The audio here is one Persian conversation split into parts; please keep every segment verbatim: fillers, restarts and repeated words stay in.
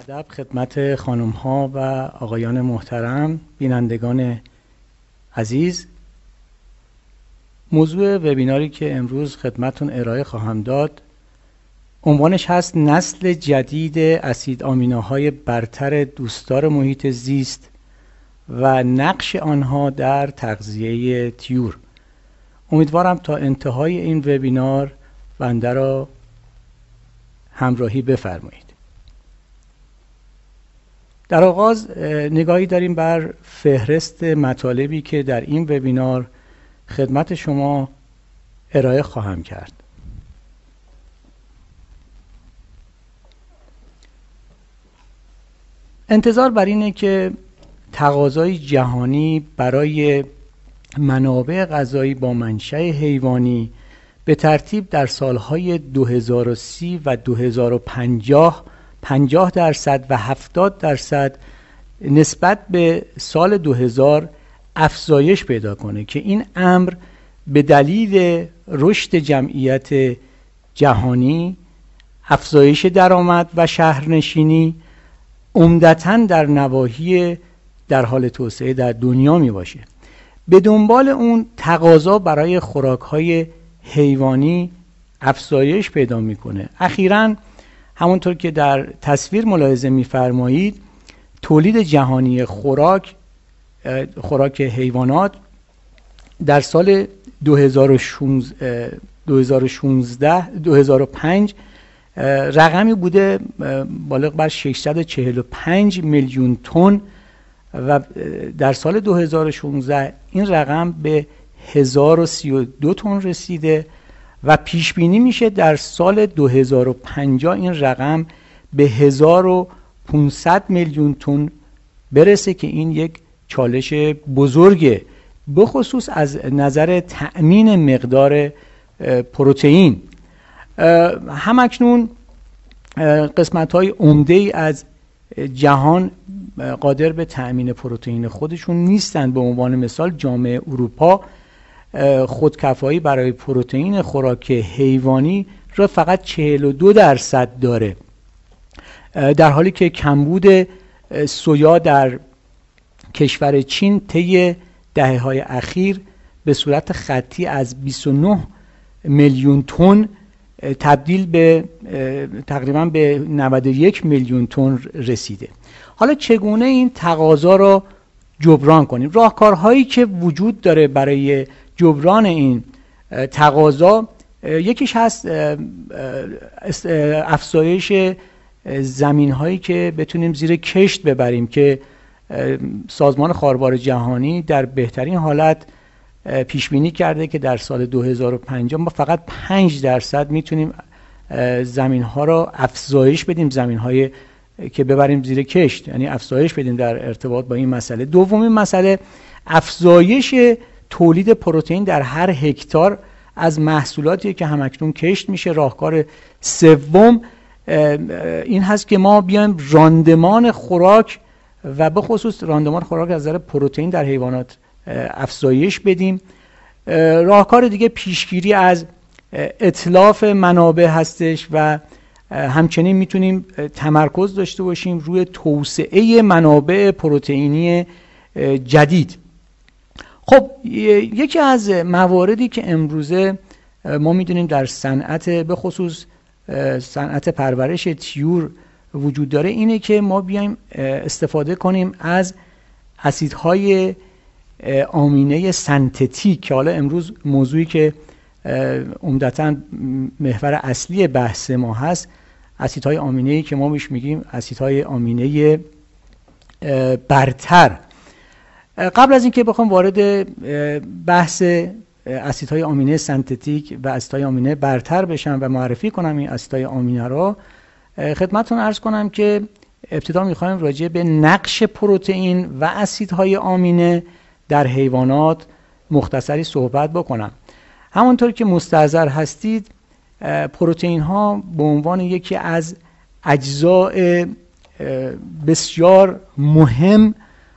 ادب خدمت خانم ها و آقایان محترم، بینندگان عزیز. موضوع وبیناری که امروز خدمتتون ارائه خواهم داد عنوانش هست نسل جدید اسید آمینوهای برتر دوستدار محیط زیست و نقش آنها در تغذیه طیور. امیدوارم تا انتهای این وبینار بنده را همراهی بفرمایید. در آغاز نگاهی داریم بر فهرست مطالبی که در این وبینار خدمت شما ارائه خواهم کرد. انتظار بر اینه که تقاضای جهانی برای منابع غذایی با منشأ حیوانی به ترتیب در سالهای دو هزار و سی و دو هزار و پنجاه پنجاه درصد و هفتاد درصد نسبت به سال دو هزار افزایش پیدا کنه که این امر به دلیل رشد جمعیت جهانی، افزایش درآمد و شهرنشینی عمدتاً در نواحی در حال توسعه در دنیا می باشه. به دنبال اون تقاضا برای خوراک‌های حیوانی افزایش پیدا میکنه. اخیراً همونطور که در تصویر ملاحظه می‌فرمایید تولید جهانی خوراک خوراک حیوانات در سال دو هزار و شانزده دو هزار و پنج رقمی بوده بالغ بر ششصد و چهل و پنج میلیون تن و در سال دو هزار و شانزده این رقم به هزار و سی و دو تن رسیده و پیش بینی میشه در سال دو هزار و پنجاه این رقم به هزار و پانصد میلیون تن برسه که این یک چالش بزرگه، به خصوص از نظر تأمین مقدار پروتئین. همکنون قسمت‌های عمده‌ای از جهان قادر به تأمین پروتئین خودشون نیستند. به عنوان مثال جامعه اروپا خودکفایی برای پروتئین خوراک حیوانی را فقط چهل و دو درصد داره، در حالی که کمبود سویا در کشور چین طی دهه‌های اخیر به صورت خطی از بیست و نه میلیون تن تبدیل به تقریبا به نود و یک میلیون تن رسیده. حالا چگونه این تقاضا را جبران کنیم؟ راهکارهایی که وجود داره برای جبران این تقاضا یکیش هست افزایش زمین هایی که بتونیم زیر کشت ببریم که سازمان خاربار جهانی در بهترین حالت پیش بینی کرده که در سال دو هزار و پنجاه ما فقط پنج درصد میتونیم زمین ها را افزایش بدیم، زمین های که ببریم زیر کشت، یعنی افزایش بدیم در ارتباط با این مسئله. دومین مسئله افزایش تولید پروتئین در هر هکتار از محصولاتی که همکنون کشت میشه. راهکار سوم این هست که ما بیایم راندمان خوراک و به خصوص راندمان خوراک از نظر پروتئین در حیوانات افزایش بدیم. راهکار دیگه پیشگیری از اتلاف منابع هستش و همچنین میتونیم تمرکز داشته باشیم روی توسعه منابع پروتئینی جدید. خب یکی از مواردی که امروزه ما میدونیم در صنعت به خصوص صنعت پرورش طیور وجود داره اینه که ما بیایم استفاده کنیم از اسیدهای آمینه سنتتیک که حالا امروز موضوعی که عمدتاً محور اصلی بحث ما هست، اسیدهای آمینه‌ای که ما بهش میگیم اسیدهای آمینه برتر. قبل از اینکه بخوام وارد بحث اسیدهای آمینه سنتتیک و اسیدهای آمینه برتر بشم و معرفی کنم این اسیدهای آمینه را، خدمتتون عرض کنم که ابتدا میخوایم راجع به نقش پروتئین و اسیدهای آمینه در حیوانات مختصری صحبت بکنم. همونطور که مستحضر هستید پروتئین ها به عنوان یکی از اجزاء بسیار مهم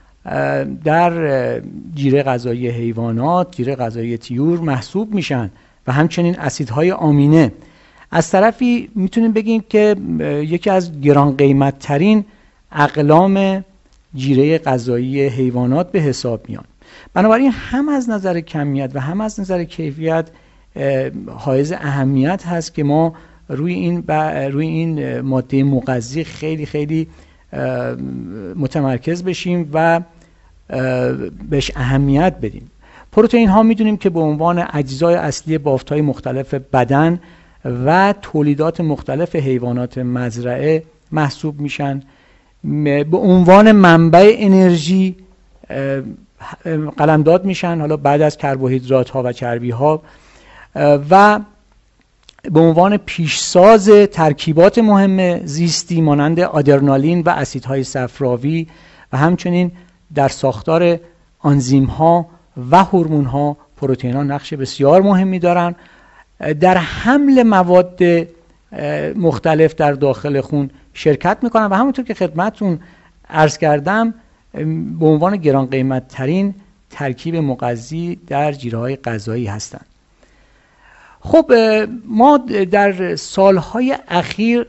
در جیره غذایی حیوانات، جیره غذایی طیور محسوب میشن و همچنین اسیدهای آمینه. از طرفی میتونیم بگیم که یکی از گران قیمت ترین اقلام جیره غذایی حیوانات به حساب میان. بنابراین هم از نظر کمیت و هم از نظر کیفیت حائز اهمیت هست که ما روی این روی این ماده مغذی خیلی خیلی متمرکز بشیم و بهش اهمیت بدیم. پروتئین ها میدونیم که به عنوان اجزای اصلی بافت‌های مختلف بدن و تولیدات مختلف حیوانات مزرعه محسوب میشن. به عنوان منبع انرژی قلمداد میشن، حالا بعد از کربوهیدرات ها و چربی ها، و به عنوان پیشساز ترکیبات مهم زیستی مانند آدرنالین و اسیدهای صفراوی و همچنین در ساختار آنزیم ها و هورمون ها پروتئین ها نقش بسیار مهمی دارن. در حمل مواد مختلف در داخل خون شرکت میکنن و همونطور که خدمتتون عرض کردم به عنوان گران قیمت ترین ترکیب مغذی در جیره‌های غذایی هستند. خب ما در سالهای اخیر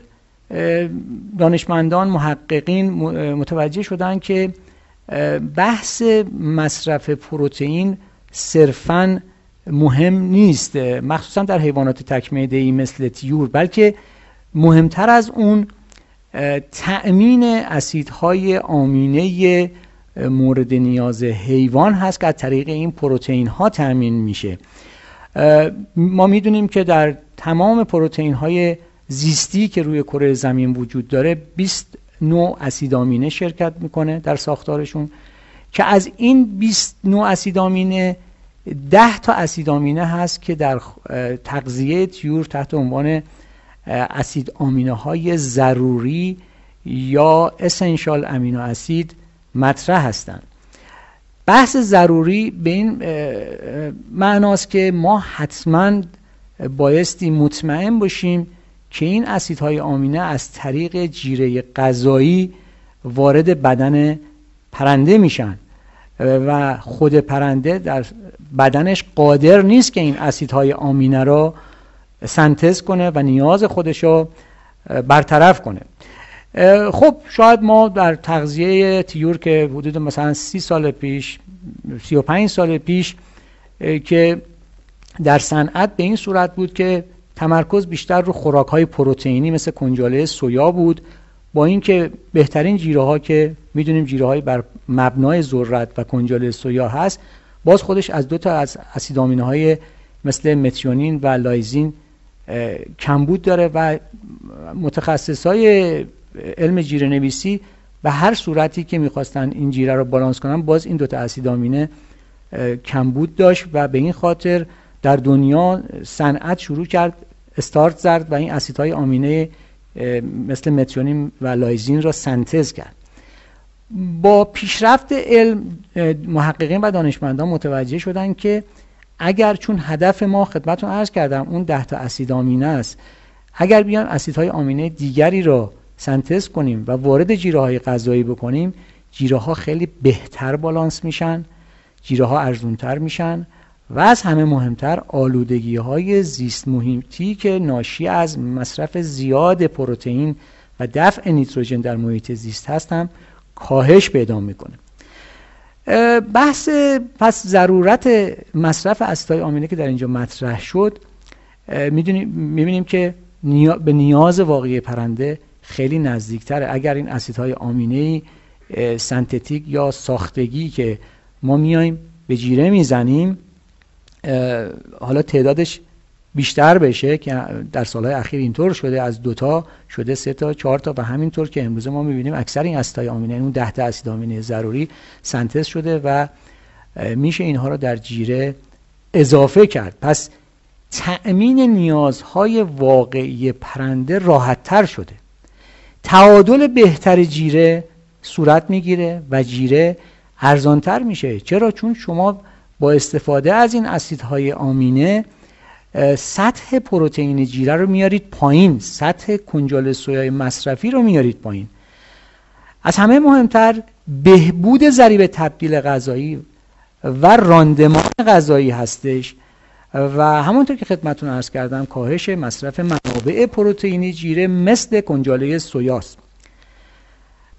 دانشمندان محققین متوجه شدن که بحث مصرف پروتئین صرفاً مهم نیست، مخصوصا در حیوانات تک‌معده‌ای مثل طیور، بلکه مهمتر از اون تأمین اسیدهای آمینه مورد نیاز حیوان هست که از طریق این پروتئین ها تأمین میشه. ما میدونیم که در تمام پروتئین های زیستی که روی کره زمین وجود داره بیست نوع اسید آمینه شرکت میکنه در ساختارشون، که از این بیست نوع اسید آمینه ده تا اسید آمینه هست که در تغذیه طیور تحت عنوان اسید آمینه های ضروری یا اسنشال امینو اسید مطرح هستند. بحث ضروری به این معناست که ما حتما بایستی مطمئن باشیم که این اسیدهای آمینه از طریق جیره غذایی وارد بدن پرنده میشن و خود پرنده در بدنش قادر نیست که این اسیدهای آمینه را سنتز کنه و نیاز خودش رو برطرف کنه. خب شاید ما در تغذیه طیور که حدود مثلا سی سال پیش سی و پنج سال پیش که در صنعت به این صورت بود که تمرکز بیشتر رو خوراک‌های پروتئینی مثل کنجاله سویا بود، با اینکه بهترین جیره‌ها که میدونیم جیره‌های بر مبنای ذرت و کنجاله سویا هست، باز خودش از دو تا از اسید آمینه‌های مثل متیونین و لایزین کمبود داره و متخصصای علم جیره نویسی به هر صورتی که میخواستن این جیره رو بالانس کنن باز این دوتا اسید آمینه کمبود داشت و به این خاطر در دنیا صنعت شروع کرد استارت زد و این اسیدهای آمینه مثل متیونین و لایزین را سنتز کرد. با پیشرفت علم محققین و دانشمندان متوجه شدن که اگر چون هدف ما خدمتتون عرض کردم اون ده تا اسید آمینه است، اگر بیان اسیدهای آمینه دیگری را سنتز کنیم و وارد جیره‌های غذایی بکنیم، جیره‌ها خیلی بهتر بالانس میشن، جیره‌ها ارزونتر میشن و از همه مهمتر آلودگی‌های زیست محیطی که ناشی از مصرف زیاد پروتئین و دفع نیتروژن در محیط زیست هست هم کاهش پیدا میکنه. بحث پس ضرورت مصرف اسیدهای آمینه که در اینجا مطرح شد، میدونیم میبینیم که نیا... به نیاز واقعی پرنده خیلی نزدیکتره. اگر این اسیدهای آمینه سنتتیک یا ساختگی که ما میایم به جیره میزنیم حالا تعدادش بیشتر بشه که در سالهای اخیر اینطور شده، از دوتا شده سه تا چهار تا و همینطور که امروز ما میبینیم اکثر این اسیدهای آمینه، اون ده تا اسید آمینه ضروری سنتز شده و میشه اینها رو در جیره اضافه کرد. پس تأمین نیازهای واقعی پرنده راحت تر شده، تعادل بهتر جیره صورت میگیره و جیره ارزانتر میشه. چرا؟ چون شما با استفاده از این اسیدهای آمینه سطح پروتئین جیره رو میارید پایین، سطح کنجاله سویای مصرفی رو میارید پایین. از همه مهمتر بهبود ضریب تبدیل غذایی و راندمان غذایی هستش و همونطور که خدمتتون عرض کردم کاهش مصرف منابع پروتئینی جیره مثل کنجاله سویاست.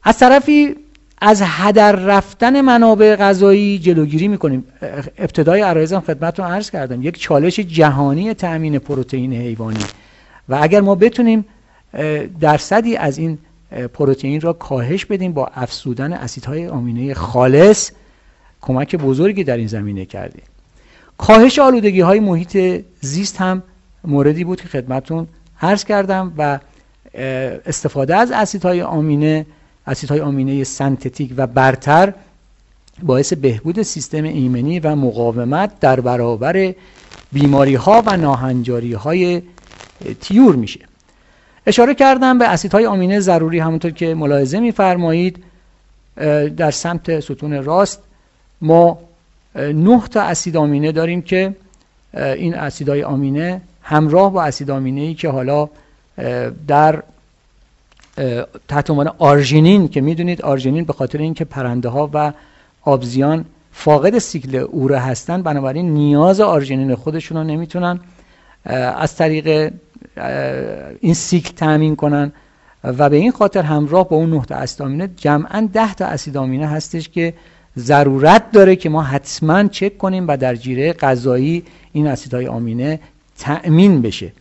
از طرفی از هدر رفتن منابع غذایی جلوگیری میکنیم. ابتدای عرایزم خدمتتون عرض کردم یک چالش جهانی تأمین پروتئین حیوانی و اگر ما بتونیم درصدی از این پروتئین را کاهش بدیم با افزودن اسیدهای آمینه خالص، کمک بزرگی در این زمینه کردیم. کاهش آلودگی های محیط زیست هم موردی بود که خدمتتون عرض کردم و استفاده از اسیدهای آمینه اسیدهای آمینه سنتتیک و برتر باعث بهبود سیستم ایمنی و مقاومت در برابر بیماری ها و ناهنجاری های طیور میشه. اشاره کردم به اسیدهای آمینه ضروری، همونطور که ملاحظه می‌فرمایید در سمت ستون راست ما نه تا اسید آمینه داریم که این اسیدهای آمینه همراه با اسید آمینه‌ای که حالا در تحت عنوان آرژینین که میدونید آرژینین به خاطر اینکه پرنده ها و آبزیان فاقد سیکل اوره هستن، بنابراین نیاز آرژینین خودشون رو نمیتونن از طریق این سیکل تامین کنن و به این خاطر همراه با اون نه تا اسید آمینه جمعاً ده تا اسید آمینه هستش که ضرورت داره که ما حتما چک کنیم و در جیره غذایی این اسیدهای آمینه تأمین بشه.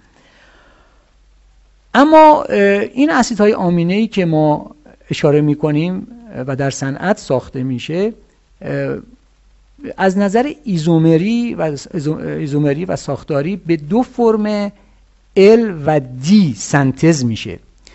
اما این اسیدهای آمینه‌ای که ما اشاره می‌کنیم و در صنعت ساخته میشه از نظر ایزومری و ایزومری و ساختاری به دو فرم L و D سنتز میشه.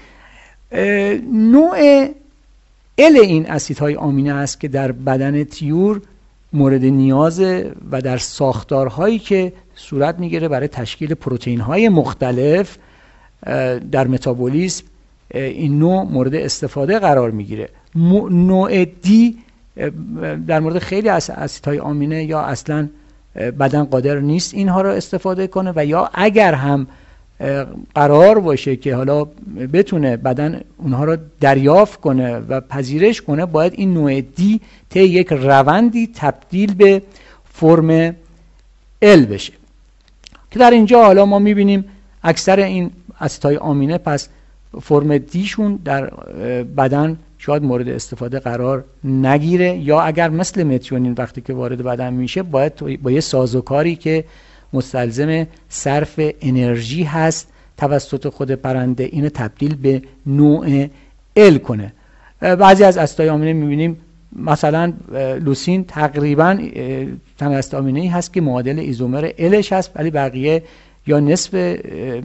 نوع L این اسیدهای آمینه است که در بدن طیور مورد نیازه و در ساختارهایی که صورت میگیره برای تشکیل پروتئین‌های مختلف در متابولیسم این نوع مورد استفاده قرار میگیره. نوع دی در مورد خیلی از اسیدهای آمینه یا اصلا بدن قادر نیست اینها رو استفاده کنه و یا اگر هم قرار باشه که حالا بتونه بدن اونها رو دریافت کنه و پذیرش کنه، باید این نوع دی طی یک روندی تبدیل به فرم ال بشه که در اینجا حالا ما میبینیم اکثر این اسیدهای آمینه پس فرم دیشون در بدن شاید مورد استفاده قرار نگیره، یا اگر مثل متیونین وقتی که وارد بدن میشه باید با یه سازوکاری که مستلزم صرف انرژی هست توسط خود پرنده اینو تبدیل به نوع ال کنه. بعضی از اسیدهای آمینه میبینیم مثلا لوسین تقریبا تن اسید آمینه‌ای هست که معادل ایزومر الش هست، ولی بقیه یا نصف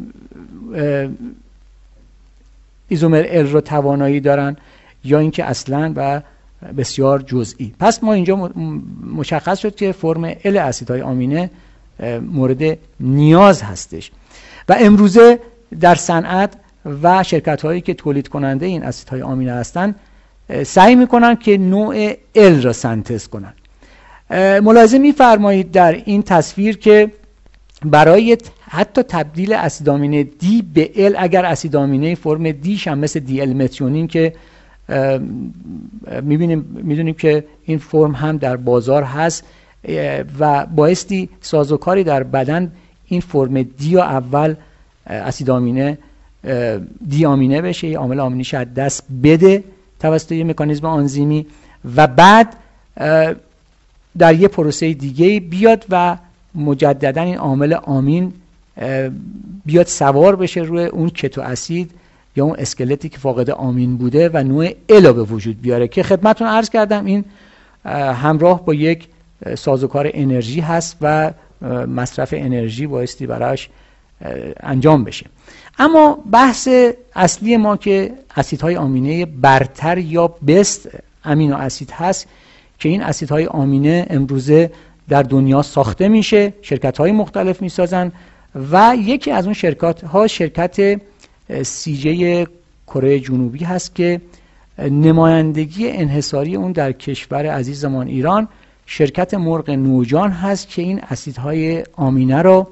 ایزومر ال رو توانایی دارن یا اینکه اصلا و بسیار جزئی. پس ما اینجا مشخص شد که فرم ال اسیدهای آمینه مورد نیاز هستش و امروزه در صنعت و شرکت هایی که تولید کننده این اسیدهای آمینه هستن سعی میکنن که نوع ال را سنتز کنن. ملاحظه میفرمایید در این تصویر که برای حتی تبدیل اسید آمینه دی به ال، اگر اسید آمینه فرم دیش هم مثل دی ال متیونین که میبینیم میدونیم که این فرم هم در بازار هست و بایستی سازوکاری در بدن این فرم دی یا اول اسید آمینه دی آمینه بشه، یا عامل آمینیش از دست بده توسط یه مکانیزم آنزیمی و بعد در یه پروسه دیگه بیاد و مجددا این عامل آمین بیاد سوار بشه روی اون کتو اسید یا اون اسکلتی که فاقد آمین بوده و نوع ال به وجود بیاره که خدمتتون عرض کردم این همراه با یک سازوکار انرژی هست و مصرف انرژی بایستی براش انجام بشه. اما بحث اصلی ما که اسیدهای آمینه برتر یا بست امینو اسید هست که این اسیدهای آمینه امروزه در دنیا ساخته میشه، شرکت‌های مختلف میسازن و یکی از اون شرکت ها شرکت سی جی کره جنوبی هست که نمایندگی انحصاری اون در کشور عزیزمان ایران شرکت مرغ نوجان هست که این اسیدهای آمینه رو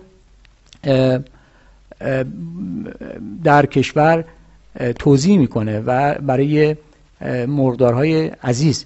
در کشور توزیع میکنه و برای مرغدارهای عزیز.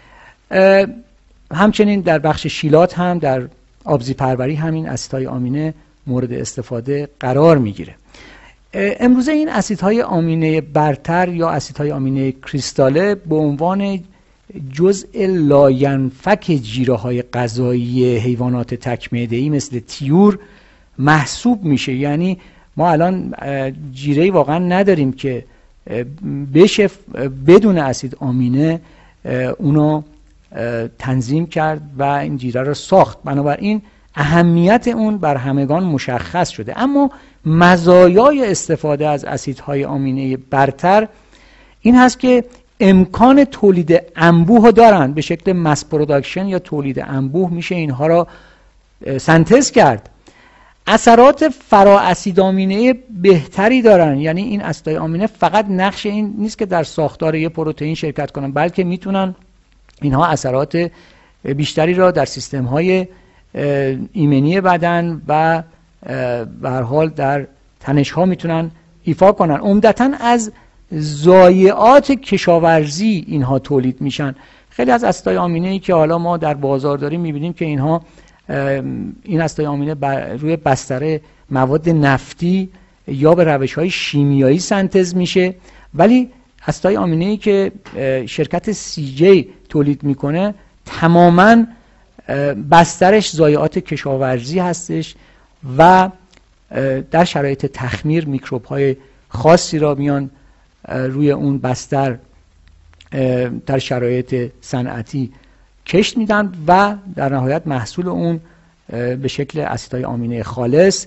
همچنین در بخش شیلات هم در آبزی پروری همین اسیدهای آمینه مورد استفاده قرار میگیره. امروزه این اسیدهای آمینه برتر یا اسیدهای آمینه کریستاله به عنوان جزء لاینفک جیره‌های غذایی حیوانات تک‌معده‌ای مثل طیور محسوب میشه. یعنی ما الان جیره‌ای واقعا نداریم که بشه بدون اسید آمینه اونو تنظیم کرد و این جیره رو ساخت. بنابراین اهمیت اون بر همگان مشخص شده. اما مزایای استفاده از اسیدهای آمینه برتر این هست که امکان تولید انبوه دارن، به شکل مس پروداکشن یا تولید انبوه میشه اینها را سنتز کرد. اثرات فرا اسید آمینه بهتری دارن، یعنی این اسیدهای آمینه فقط نقش این نیست که در ساختار یک پروتئین شرکت کنن، بلکه میتونن اینها اثرات بیشتری را در سیستم های ایمنی بدن و به هر حال در تنش ها میتونن ایفا کنن. عمدتاً از ضایعات کشاورزی اینها تولید میشن. خیلی از اسیدهای آمینه ای که حالا ما در بازار داریم میبینیم که اینها این اسیدهای آمینه روی بستر مواد نفتی یا به روش‌های شیمیایی سنتز میشه، ولی اسیدهای آمینه ای که شرکت سی جی تولید میکنه تماماً بسترش ضایعات کشاورزی هستش و در شرایط تخمیر میکروب های خاصی را میان روی اون بستر در شرایط صنعتی کشت میدن و در نهایت محصول اون به شکل اسیدهای آمینه خالص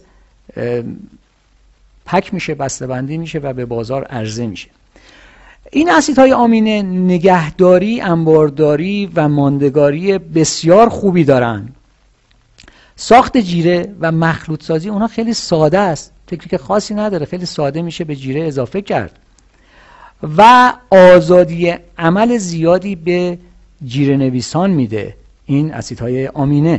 پک میشه، بسته‌بندی میشه و به بازار عرضه میشه. این اسیدهای آمینه نگهداری، انبارداری و ماندگاری بسیار خوبی دارن. ساخت جیره و مخلوط سازی اونها خیلی ساده است، تکنیک خاصی نداره، خیلی ساده میشه به جیره اضافه کرد و آزادی عمل زیادی به جیره نویسان میده این اسیدهای آمینه.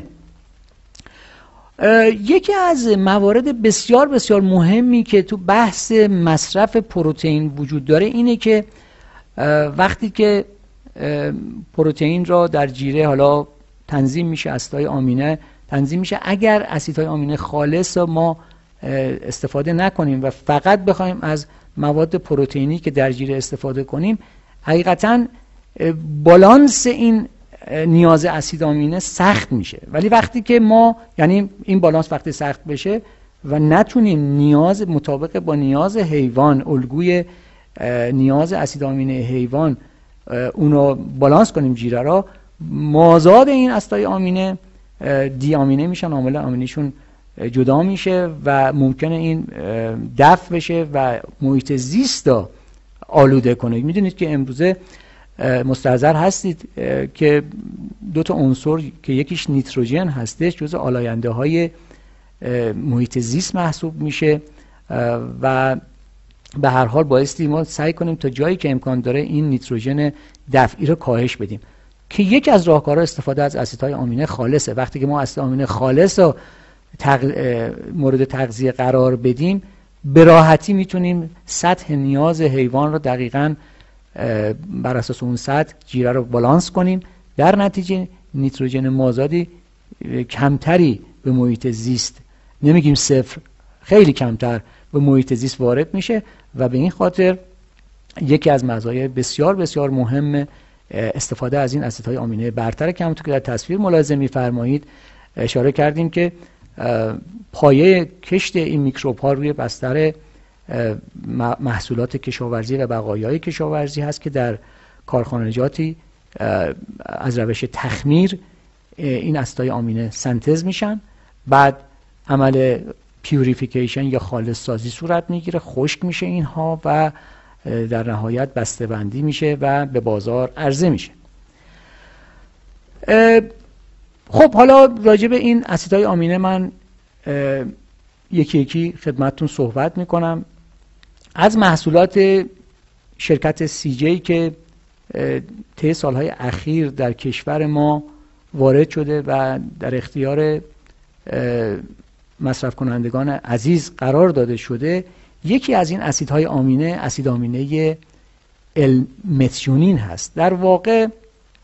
یکی از موارد بسیار بسیار مهمی که تو بحث مصرف پروتئین وجود داره اینه که وقتی که پروتئین را در جیره حالا تنظیم میشه، اسیدهای آمینه تنظیم میشه، اگر اسیدهای آمینه خالص ما استفاده نکنیم و فقط بخوایم از مواد پروتئینی که در جیره استفاده کنیم، حقیقتاً بالانس این نیاز اسید آمینه سخت میشه. ولی وقتی که ما یعنی این بالانس وقتی سخت بشه و نتونیم نیاز مطابق با نیاز حیوان، الگوی نیاز اسید آمینه حیوان اونو بالانس کنیم جیره را، مازاد این اسیدهای آمینه دی آمینه میشن، عامل آمینهشون جدا میشه و ممکنه این دفع بشه و محیط زیست را آلوده کنه. میدونید که امروزه مستحضر هستید که دو تا عنصر که یکیش نیتروژن هستش جزء آلاینده های محیط زیست محسوب میشه و به هر حال بایستی ما سعی کنیم تا جایی که امکان داره این نیتروژن دفعی رو کاهش بدیم، که یکی از راهکارها استفاده از اسیدهای آمینه خالصه. وقتی که ما اسید آمینه خالص رو تغ... مورد تغذیه قرار بدیم، به راحتی میتونیم سطح نیاز حیوان رو دقیقاً بر اساس اون سطح جیره رو بالانس کنیم، در نتیجه نیتروژن مازادی کمتری به محیط زیست، نمیگیم صفر، خیلی کمتر به محیط زیست وارد میشه و به این خاطر یکی از مزایای بسیار بسیار مهم استفاده از این اسیدهای آمینه برتر که همونطور که در تصویر ملاحظه می‌فرمایید اشاره کردیم که پایه کشت این میکروب ها روی بستر محصولات کشاورزی و بقایای کشاورزی هست که در کارخانجاتی از روش تخمیر این اسیدهای آمینه سنتز میشن، بعد عمل پیوریفیکیشن یا خالص سازی صورت میگیره، خشک میشه اینها و در نهایت بسته بندی میشه و به بازار عرضه میشه. خب حالا راجع به این اسیدهای آمینه من یکی یکی خدمتتون صحبت میکنم. از محصولات شرکت سی جی که طی سالهای اخیر در کشور ما وارد شده و در اختیار مصرف کنندگان عزیز قرار داده شده، یکی از این اسیدهای آمینه اسید آمینه المتیونین هست. در واقع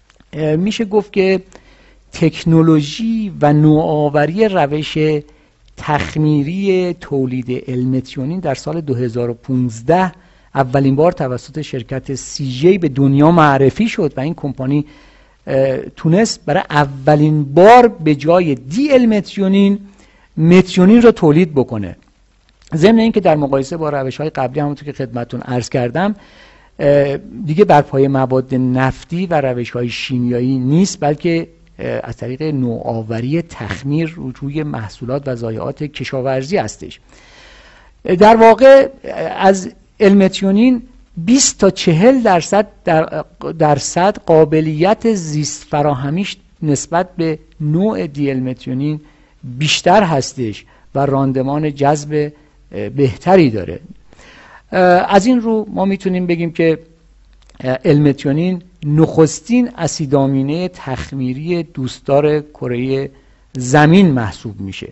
میشه گفت که تکنولوژی و نوآوری روش تخمیری تولید المتیونین در سال دو هزار و پانزده اولین بار توسط شرکت سی جی به دنیا معرفی شد و این کمپانی تونست برای اولین بار به جای دی المتیونین متیونین را تولید بکنه. ضمن اینکه در مقایسه با روش‌های قبلی همونطور که خدمتتون عرض کردم دیگه بر پایه مواد نفتی و روش‌های شیمیایی نیست، بلکه از طریق نوآوری تخمیر روی محصولات و ضایعات کشاورزی هستش. در واقع از المتیونین بیست تا چهل درصد در درصد قابلیت زیست فراهمیش نسبت به نوع دی المتیونین بیشتر هستش و راندمان جذب بهتری داره. از این رو ما میتونیم بگیم که المتیونین نخستین اسیدآمینه تخمیری دوستدار کره زمین محسوب میشه.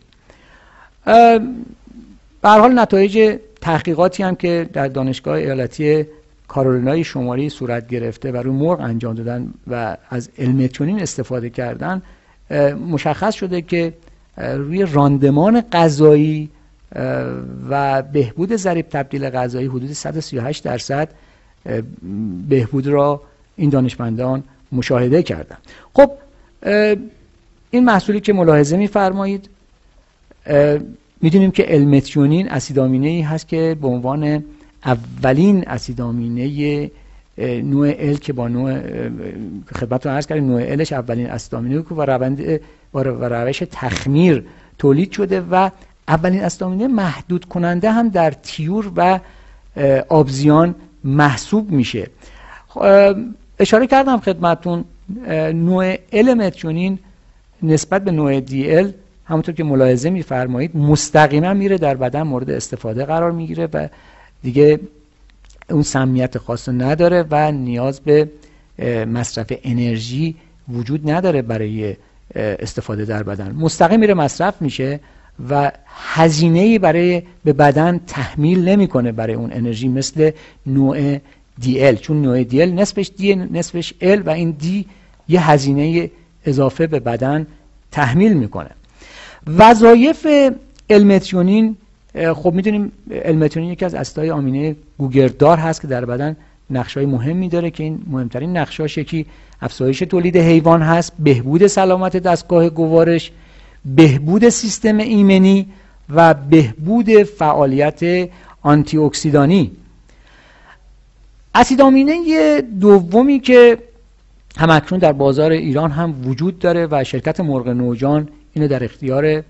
به هر حال نتایج تحقیقاتی هم که در دانشگاه ایالتی کارولینای شمالی صورت گرفته و روی مرغ انجام دادن و از المتیونین استفاده کردن مشخص شده که روی راندمان غذایی و بهبود ضریب تبدیل غذایی حدود صد و سی و هشت درصد بهبود را این دانشمندان مشاهده کردن. خب این محصولی که ملاحظه می‌فرمایید می‌دونیم که المتیونین اسیدآمینه‌ای هست که به عنوان اولین اسیدآمینه نوع ال که با نوع خدمتتون عرض کردیم نوع الش اولین اسیدآمینه که با روند با روش تخمیر تولید شده و اولین اسیدآمینه محدود کننده هم در طیور و آبزیان محسوب میشه. اشاره کردم خدمتتون نوع ال متیونین نسبت به نوع دی ال همونطور که ملاحظه می‌فرمایید مستقیما میره در بدن مورد استفاده قرار میگیره و دیگه اون سمیت خاص نداره و نیاز به مصرف انرژی وجود نداره برای استفاده در بدن، مستقیم میره مصرف میشه و هزینه‌ای برای به بدن تحمیل نمیکنه برای اون انرژی مثل نوع دی ال، چون نوع دی ال نصفش دی نصفش ال و این دی یه هزینه اضافه به بدن تحمیل میکنه. وظایف المتیونین خب میدونیم المتیونین یکی از اسیدهای آمینه گوگردار هست که در بدن نقشای مهمی داره که این مهمترین نقشاش یکی افزایش تولید حیوان هست، بهبود سلامت دستگاه گوارش، بهبود سیستم ایمنی و بهبود فعالیت آنتی اکسیدانی. اسیدآمینه دومی که همکنون در بازار ایران هم وجود داره و شرکت مرغ نوجان اینو در اختیار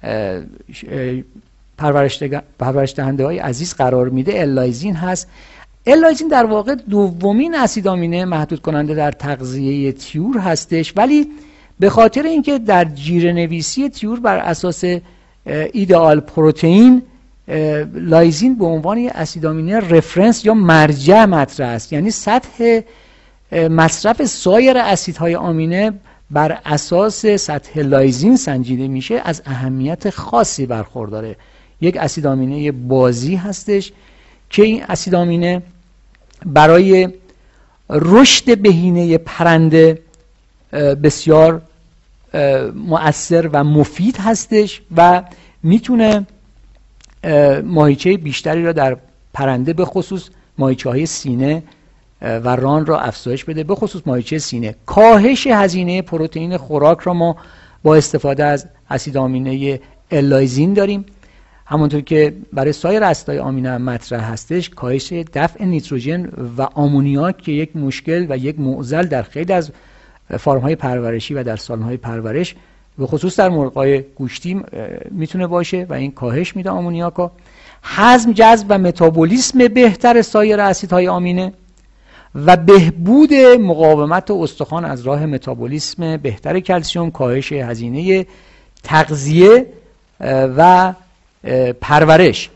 پرورش دهنده های عزیز قرار میده اللایزین هست. اللایزین در واقع دومین اسیدآمینه محدود کننده در تغذیه طیور هستش، ولی به خاطر اینکه در جیره نویسی طیور بر اساس ایدئال پروتئین لایزین به عنوان یک اسیدآمینه رفرنس یا مرجع مطرح است، یعنی سطح مصرف سایر اسیدهای آمینه بر اساس سطح لایزین سنجیده میشه، از اهمیت خاصی برخورداره. یک اسیدآمینه بازی هستش که این اسیدآمینه برای رشد بهینه پرنده بسیار مؤثر و مفید هستش و میتونه ماهیچه بیشتری را در پرنده به خصوص ماهیچه های سینه و ران را افزایش بده، به خصوص ماهیچه سینه. کاهش هزینه پروتئین خوراک را ما با استفاده از اسیدآمینه اللایزین داریم. همونطور که برای سایر اسیدهای آمینه هم مطرح هستش، کاهش دفع نیتروژن و آمونیاک که یک مشکل و یک معضل در خیلی از فارم‌های پرورشی و در سالن‌های پرورش به خصوص در مرغ‌های گوشتی میتونه باشه و این کاهش میده آمونیاکا. هضم، جذب و متابولیسم بهتر سایر اسیدهای آمینه و بهبود مقاومت استخوان از راه متابولیسم بهتر کلسیم، کاهش هزینه تغذیه و پرورش.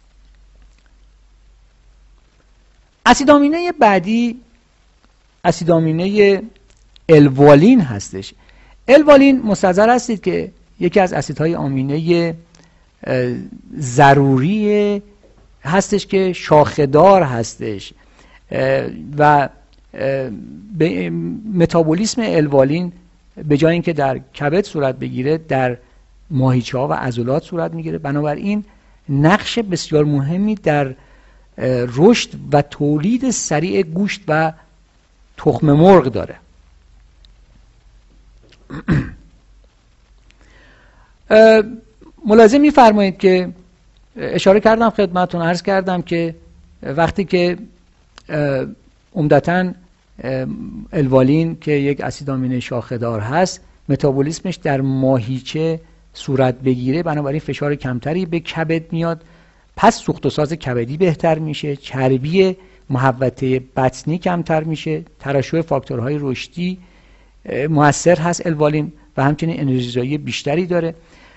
اسیدآمینه بعدی اسیدآمینه الوالین هستش. الوالین مستحضر هستید که یکی از اسیدهای آمینه ضروری هستش که شاخه‌دار هستش و متابولیسم الوالین به جای اینکه در کبد صورت بگیره در ماهیچه ها و عضلات صورت میگیره. بنابراین نقش بسیار مهمی در رشد و تولید سریع گوشت و تخم مرغ داره. ملاحظه می‌فرمایید که اشاره کردم خدمتتون، عرض کردم که وقتی که عمدتاً الوالین که یک اسید آمینه شاخه‌دار هست متابولیسمش در ماهیچه صورت بگیره، بنابراین فشار کمتری به کبد میاد، پس سوخت و ساز کبدی بهتر میشه، چربی محوطه بطنی کمتر میشه، ترشح فاکتورهای رشدی مؤثر هست الوالین و همچنین انرژیزایی بیشتری داره،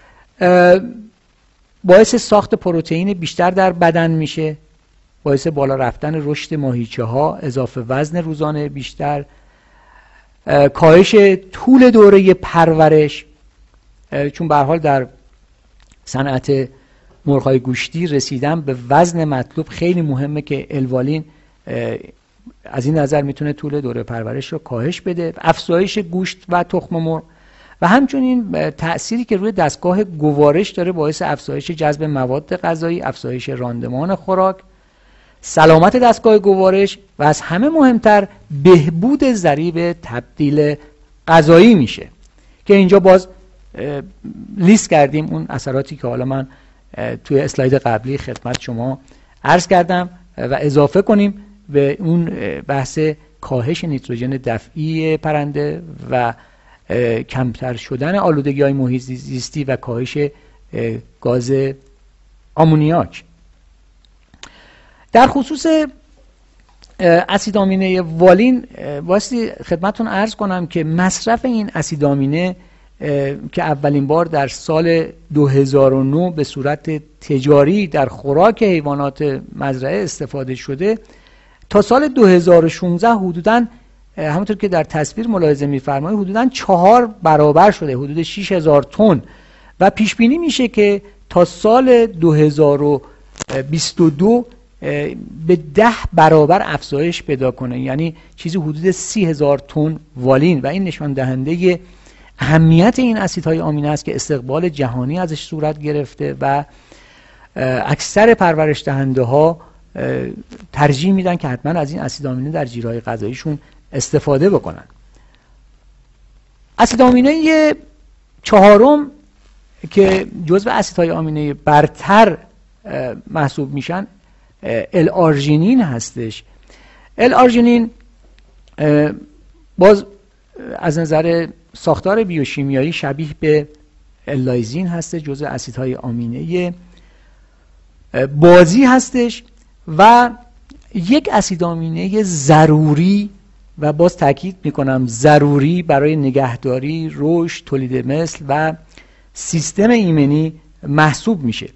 باعث ساخت پروتئین بیشتر در بدن میشه، باعث بالا رفتن رشد ماهیچه ها، اضافه وزن روزانه بیشتر، کاهش طول دوره پرورش، چون به هر حال در صنعت مرغ‌های گوشتی رسیدن به وزن مطلوب خیلی مهمه که الوالین از این نظر میتونه طول دوره پرورش رو کاهش بده، افزایش گوشت و تخم مرغ و همچنین تأثیری که روی دستگاه گوارش داره، باعث افزایش جذب مواد غذایی، افزایش راندمان خوراک، سلامت دستگاه گوارش و از همه مهمتر بهبود ضریب تبدیل غذایی میشه که اینجا باز لیست کردیم اون اثراتی که حالا من توی اسلاید قبلی خدمت شما عرض کردم و اضافه کنیم به اون بحث کاهش نیتروژن دفعی پرنده و کمتر شدن آلودگی‌های محیط زیستی و کاهش گاز آمونیاک. در خصوص اسید آمینه والین واسه خدمتتون عرض کنم که مصرف این اسید آمینه که اولین بار در سال دو هزار و نه به صورت تجاری در خوراک حیوانات مزرعه استفاده شده، تا سال دو هزار و شانزده حدوداً همونطور که در تصویر ملاحظه می‌فرمایید حدوداً چهار برابر شده، حدود شش هزار تن و پیش بینی میشه که تا سال دو هزار و بیست و دو به ده برابر افزایش پیدا کنه، یعنی چیزی حدود سی هزار تن والین و این نشان دهنده اهمیت این اسیدهای آمینه است که استقبال جهانی ازش صورت گرفته و اکثر پرورش دهنده ها ترجیح میدن که حتما از این اسید آمینه در جیره‌های غذاییشون استفاده بکنن. اسید آمینه چهارم که جزو اسیدهای آمینه برتر محسوب میشن ال-آرژینین هستش. ال-آرژینین باز از نظر ساختار بیوشیمیایی شبیه به الایزین هست، جزء اسیدهای آمینه بازی هستش و یک اسید آمینه ضروری و باز تاکید میکنم ضروری برای نگهداری، رشد، تولید مثل و سیستم ایمنی محسوب میشه.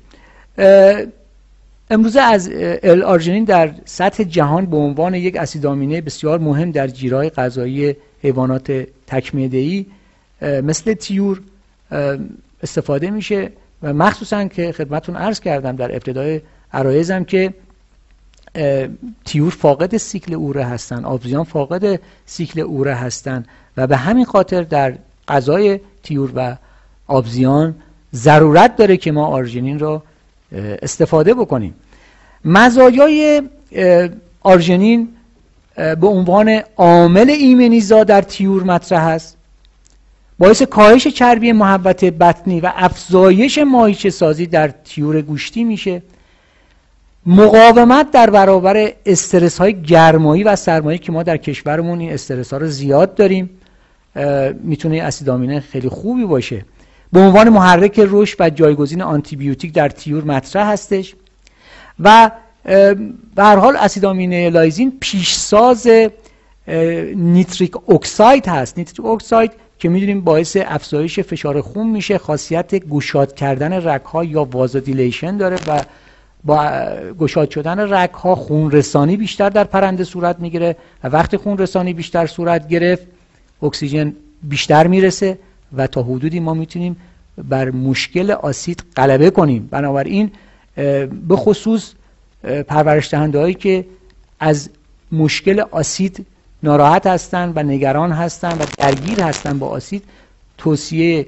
امروزه از ال-آرژینین در سطح جهان به عنوان یک اسید آمینه بسیار مهم در جیره‌های غذایی حیوانات تک‌معده‌ای مثل طیور استفاده میشه و مخصوصا که خدمتتون عرض کردم در ابتدای عرایزم که طیور فاقد سیکل اوره هستن، آبزیان فاقد سیکل اوره هستن و به همین خاطر در غذای طیور و آبزیان ضرورت داره که ما آرژینین را استفاده بکنیم. مزایای آرژینین به عنوان عامل ایمنیزا در طیور مطرح است، باعث کاهش چربی محوطه بطنی و افزایش ماهیچه سازی در طیور گوشتی میشه، مقاومت در برابر استرس های گرمایی و سرمایی که ما در کشورمون این استرس ها رو زیاد داریم میتونه اسید آمینه خیلی خوبی باشه، به عنوان محرک رشد و جایگزین آنتی بیوتیک در طیور مطرح هستش و به هر حال اسید آمینه لایزین پیشساز نیتریک اکساید هست. نیتریک اکساید که میدونیم باعث افزایش فشار خون میشه، خاصیت گشاد کردن رگ‌ها یا وازودیلیشن داره و با گشاد شدن رگ‌ها خون رسانی بیشتر در پرنده صورت میگیره و وقتی خون رسانی بیشتر صورت گرفت اکسیژن بیشتر میرسه و تا حدودی ما میتونیم بر مشکل آسید غلبه کنیم. بنابراین به خصوص پرورش دهنده هایی که از مشکل آسید ناراحت هستند و نگران هستند و درگیر هستند با آسید، توصیه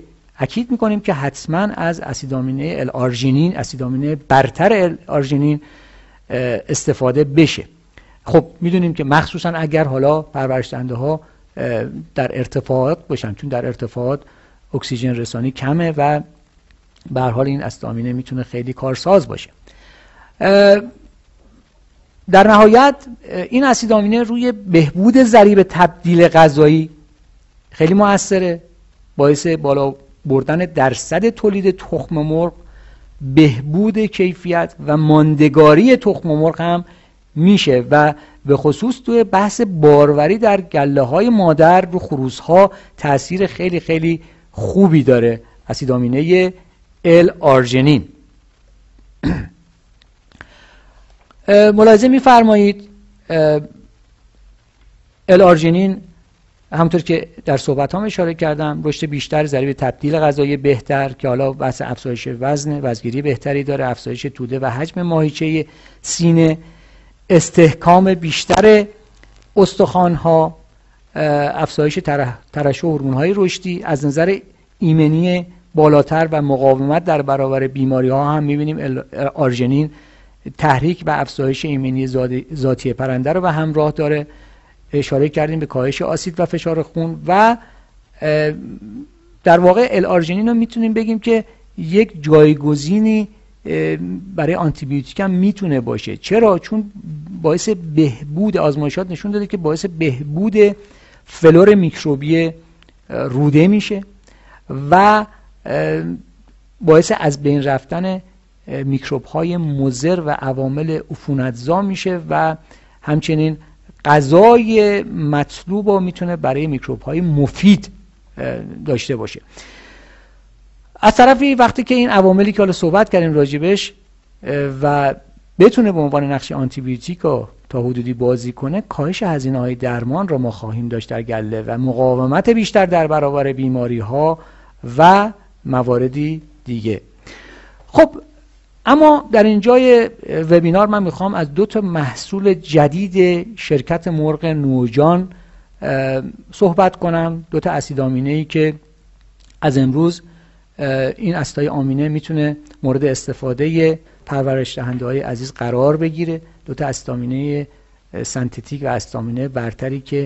اکید میکنیم که حتما از اسیدآمینه ال آرژینین، اسیدآمینه برتر ال آرژینین استفاده بشه. خب میدونیم که مخصوصا اگر حالا پرورش دهنده ها در ارتفاعات باشن، چون در ارتفاعات اکسیژن رسانی کمه و به هر حال این اسیدآمینه میتونه خیلی کارساز باشه. در نهایت این اسیدآمینه روی بهبود ضریب تبدیل غذایی خیلی موثره، باعث بالا بردن درصد تولید تخم مرغ، بهبود کیفیت و ماندگاری تخم مرغ هم میشه و به خصوص توی بحث باروری در گله های مادر رو خروس ها تاثیر خیلی خیلی خوبی داره اسیدآمینه ال آرژینین. ملاحظه می‌فرمایید ال آرژینین همونطور که در صحبت هم اشاره کردم رشد بیشتر، ضریب تبدیل غذایی بهتر که حالا بحث افزایش وزن، وزنگیری بهتری داره، افزایش توده و حجم ماهیچه سینه، استحکام بیشتر استخوان‌ها، افزایش ترشح هورمون‌های رشدی، از نظر ایمنی بالاتر و مقاومت در برابر بیماری‌ها هم می‌بینیم آرژینین تحریک و افزایش ایمنی ذاتی پرنده رو به همراه داره. اشاره کردیم به کاهش آسید و فشار خون و در واقع ال آرژینین رو میتونیم بگیم که یک جایگزینی برای آنتی بیوتیک هم میتونه باشه. چرا؟ چون باعث بهبود، آزمایشات نشون داده که باعث بهبود فلور میکروبی روده میشه و باعث از بین رفتن میکروب های مضر و عوامل عفونتزا میشه و همچنین غذای مطلوب رو میتونه برای میکروب های مفید داشته باشه. از طرفی وقتی که این عواملی که حالا صحبت کردیم راجبش و بتونه به عنوان نقش آنتی بیوتیک رو تا حدودی بازی کنه، کاهش هزینه های درمان رو ما خواهیم داشت در گله و مقاومت بیشتر در برابر بیماری ها و مواردی دیگه. خب اما در اینجای وبینار من میخوام از دو تا محصول جدید شرکت مرغ نوجان صحبت کنم، دو تا اسیدآمینه‌ای که از امروز این اسیدهای آمینه میتونه مورد استفاده پرورش دهنده های عزیز قرار بگیره. دو تا اسیدآمینه سنتتیک و اسیدآمینه برتری که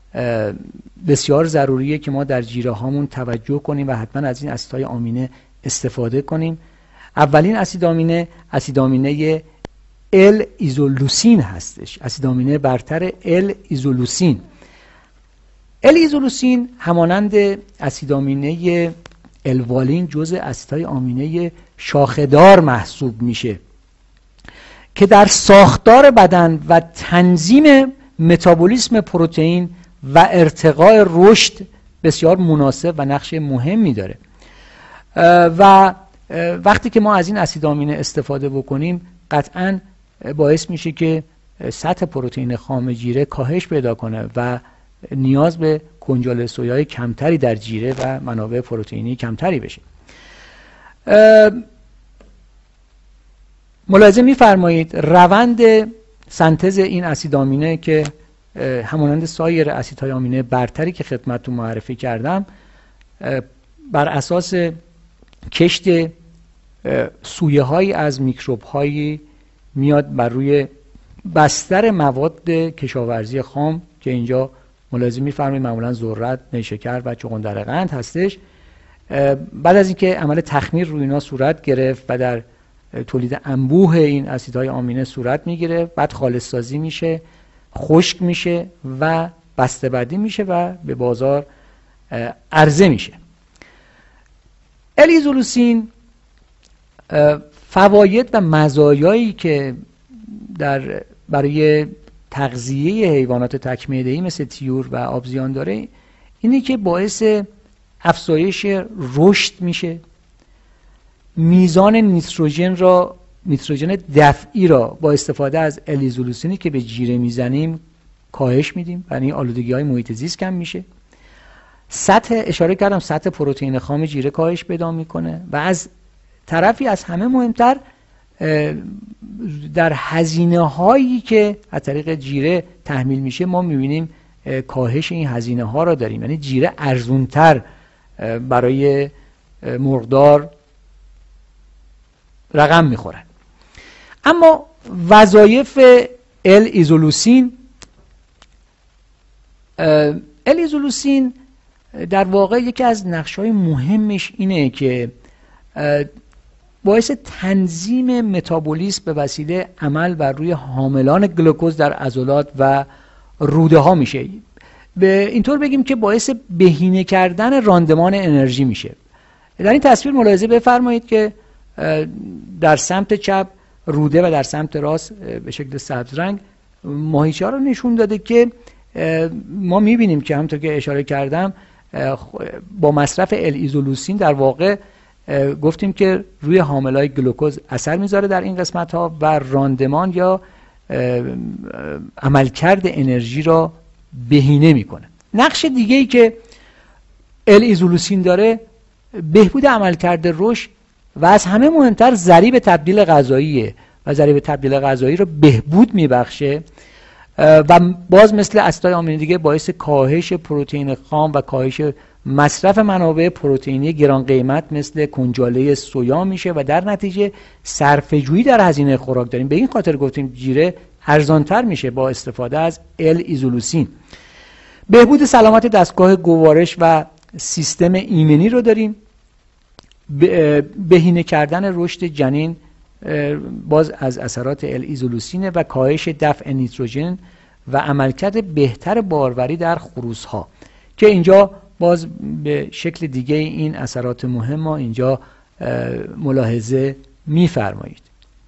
بسیار ضروریه که ما در جیره هامون توجه کنیم و حتما از این اسیدهای آمینه استفاده کنیم. اولین اسیدآمینه اسیدآمینه ال ایزولوسین هستش، اسیدآمینه برتر ال ایزولوسین. ال ایزولوسین همانند اسیدآمینه الوالین جزء اسیدهای آمینه شاخه‌دار محسوب میشه که در ساختار بدن و تنظیم متابولیسم پروتئین و ارتقاء رشد بسیار مناسب و نقش مهمی داره و وقتی که ما از این اسیدآمینه استفاده بکنیم قطعاً باعث میشه که سطح پروتئین خام جیره کاهش پیدا کنه و نیاز به کنجال سویای کمتری در جیره و منابع پروتئینی کمتری بشه. ملاحظه می‌فرمایید روند سنتز این اسیدآمینه که همانند سایر اسیدهای آمینه برتری که خدمتتون معرفی کردم بر اساس کشت سویه هایی از میکروب هایی میاد بر روی بستر مواد کشاورزی خام که اینجا ملاحظه می‌فرمایید معمولا ذرت، نیشکر و چغندر قند هستش. بعد از اینکه عمل تخمیر روی اینا صورت گرفت و در تولید انبوه این اسیدهای آمینه صورت میگیره، بعد خالص سازی میشه، خشک میشه و بسته‌بندی میشه و به بازار عرضه میشه. ال ایزولوسین فواید و مزایایی که در برای تغذیه حیوانات تک‌معده‌ای مثل طیور و آبزیان داره اینه که باعث افزایش رشد میشه، میزان نیتروژن را نیتروژن دفعی را با استفاده از ال ایزولوسینی که به جیره میزنیم کاهش میدیم، یعنی آلودگی های محیط زیست کم میشه. سطح اشاره کردم سطح پروتئین خام جیره کاهش پیدا میکنه و از طرفی از همه مهمتر در هزینه هایی که از طریق جیره تحمیل میشه ما میبینیم کاهش این هزینه ها را داریم، یعنی جیره ارزونتر برای مرغدار رقم میخورن. اما وظایف ال ایزولوسین ال ایزولوسین در واقع یکی از نقش‌های مهمش اینه که باعث تنظیم متابولیسم به وسیله عمل بر روی حاملان گلوکوز در عضلات و روده ها میشه. به اینطور بگیم که باعث بهینه کردن راندمان انرژی میشه. در این تصویر ملاحظه بفرمایید که در سمت چپ روده و در سمت راست به شکل سبز رنگ ماهیچه ها رو نشون داده که ما میبینیم که همونطور که اشاره کردم با مصرف ال ایزولوسین در واقع گفتیم که روی حاملای گلوکوز اثر میذاره در این قسمت ها و راندمان یا عملکرد انرژی را بهینه میکنه. نقش دیگه ای که ال ایزولوسین داره بهبود عملکرد رشد و از همه مهمتر ضریب تبدیل غذاییه و ضریب تبدیل غذایی رو بهبود میبخشه و باز مثل اسیدهای آمینه دیگه باعث کاهش پروتئین خام و کاهش مصرف منابع پروتئینی گران قیمت مثل کنجاله سویا میشه و در نتیجه صرفه‌جویی در هزینه خوراک داریم. به این خاطر گفتیم جیره ارزانتر میشه با استفاده از ال ایزولوسین. بهبود سلامت دستگاه گوارش و سیستم ایمنی رو داریم. بهینه کردن رشد جنین باز از اثرات ال ایزولوسینه و کاهش دفع نیتروژن و عملکرد بهتر باروری در خروس ها که اینجا باز به شکل دیگه این اثرات مهم ها اینجا ملاحظه می‌فرمایید.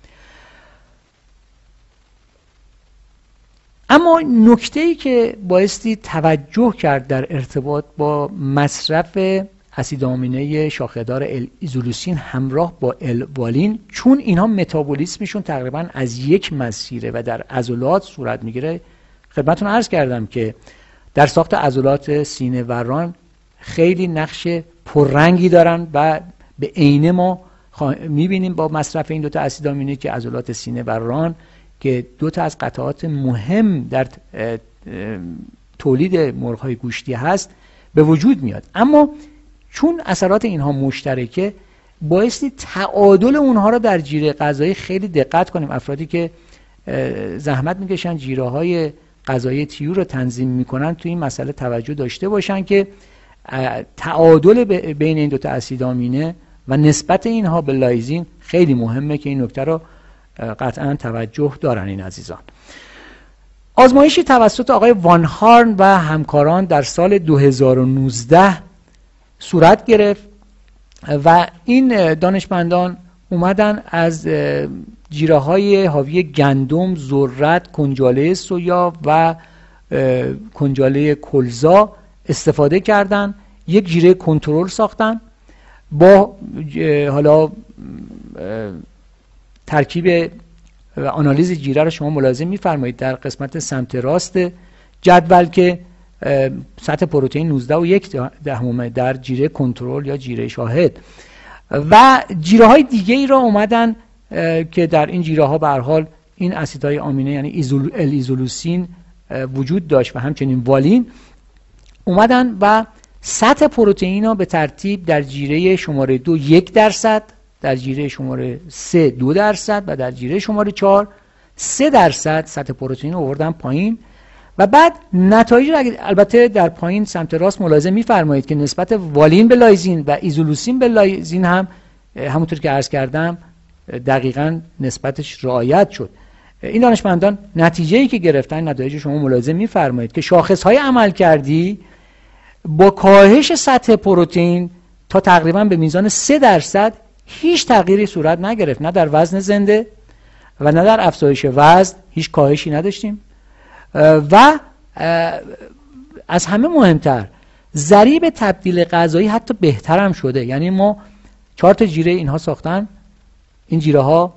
اما نکته‌ای که بایستی توجه کرد در ارتباط با مصرف اسید آمینه شاخه‌دار ال ایزولوسین همراه با ال والین، چون اینها متابولیسمشون تقریبا از یک مسیره و در عضلات صورت میگیره، خدمتتون عرض کردم که در ساخت عضلات سینه و ران خیلی نقش پررنگی دارن و به عینه ما میبینیم با مصرف این دوتا اسید آمینه که عضلات سینه و ران که دوتا از قطعات مهم در تولید مرغ‌های گوشتی هست به وجود میاد. اما چون اثرات اینها مشترکه بایستی تعادل اونها رو در جیره غذایی خیلی دقت کنیم. افرادی که زحمت میکشن جیره های غذایی طیور رو تنظیم میکنن توی این مسئله توجه داشته باشن که تعادل بین این دوتا اسید آمینه و نسبت اینها به لایزین خیلی مهمه که این نکته رو قطعا توجه دارن این عزیزان. آزمایشی توسط آقای وان هارن و همکاران در سال دو هزار و نوزده صورت گرفت و این دانشمندان اومدن از جیره های حاوی گندم، ذرت، کنجاله سویا و کنجاله کلزا استفاده کردن. یک جیره کنترل ساختن با حالا ترکیب آنالیز جیره رو شما ملاحظه می‌فرمایید در قسمت سمت راست جدول که سطح پروتئین نوزده و یک دهم در جیره کنترل یا جیره شاهد و جیره های دیگه ای را اومدن که در این جیره ها به هر حال این اسیدهای آمینه یعنی ایزول ال ایزولوسین وجود داشت و همچنین والین، اومدن و سطح پروتئین را به ترتیب در جیره شماره دو یک درصد، در جیره شماره سه دو درصد و در جیره شماره چهار سه درصد سطح پروتئین رو آوردن پایین و بعد نتایج رو البته در پایین سمت راست ملاحظه می‌فرمایید که نسبت والین به لایزین و ایزولوسین به لایزین هم همونطور که عرض کردم دقیقاً نسبتش رعایت شد. این دانشمندان نتیجه‌ای که گرفتن نتایج شما ملاحظه می‌فرمایید که شاخص‌های عملکردی با کاهش سطح پروتئین تا تقریباً به میزان سه درصد هیچ تغییری صورت نگرفت، نه در وزن زنده و نه در افزایش وزن هیچ کاهشی نداشتیم و از همه مهمتر ضریب تبدیل غذایی حتی بهتر هم شده. یعنی ما چهار تا جیره اینها ساختن، این جیره ها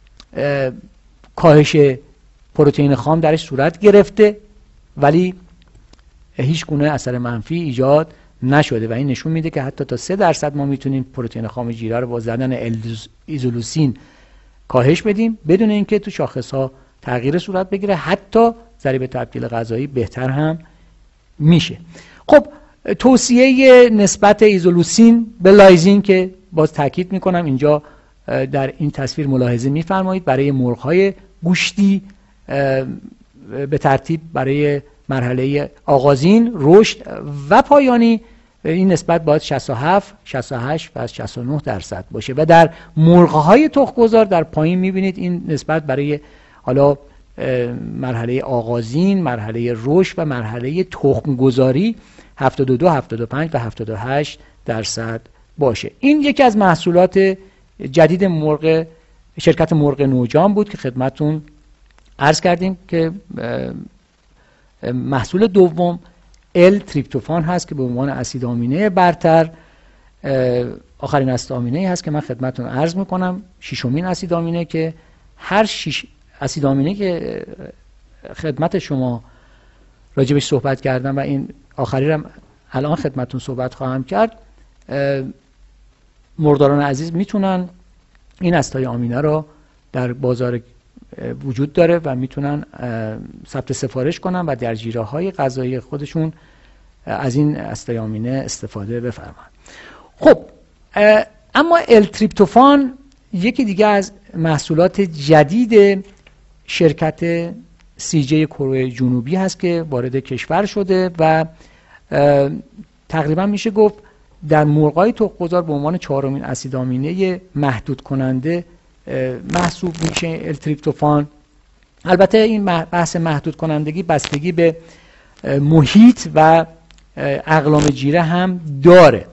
کاهش پروتئین خام درش صورت گرفته ولی هیچ گونه اثر منفی ایجاد نشده و این نشون میده که حتی تا سه درصد ما میتونیم پروتئین خام جیره رو با زدن ال ایزولوسین کاهش بدیم بدون اینکه تو شاخص ها تغییر صورت بگیره، حتی ضریب تبدیل غذایی بهتر هم میشه. خب توصیه نسبت ایزولوسین به لایزین که باز تاکید میکنم اینجا در این تصویر ملاحظه میفرمایید برای مرغ‌های گوشتی به ترتیب برای مرحله آغازین، رشد و پایانی این نسبت باید شصت و هفت، شصت و هشت و شصت و نه درصد باشه و در مرغ‌های تخم‌گذار در پایین میبینید این نسبت برای حالا مرحله آغازین، مرحله رشد و مرحله تخم‌گذاری هفتاد و دو، هفتاد و پنج و هفتاد و هشت درصد باشه. این یکی از محصولات جدید مرغ شرکت مرغ نوجان بود که خدمتون عرض کردیم که محصول دوم ال تریپتوفان هست که به عنوان اسید آمینه برتر آخرین اسید آمینه هست که من خدمتون عرض میکنم. ششمین اسید آمینه که هر شش اسید آمینه که خدمت شما راجبش صحبت کردم و این آخری رو الان خدمتون صحبت خواهم کرد، مرغداران عزیز میتونن این اسیدهای آمینه رو در بازار وجود داره و میتونن ثبت سفارش کنن و در جیره های غذایی خودشون از این اسیدهای آمینه استفاده بفرمایند. خب اما ال تریپتوفان یکی دیگه از محصولات جدید شرکت سی جی کره جنوبی هست که وارد کشور شده و تقریبا میشه گفت در مرغای تخم‌گذار به عنوان چهارمین اسید آمینه محدود کننده محسوب میشه ال تریپتوفان. البته این بحث محدود کنندگی بستگی به محیط و اقلام جیره هم داره.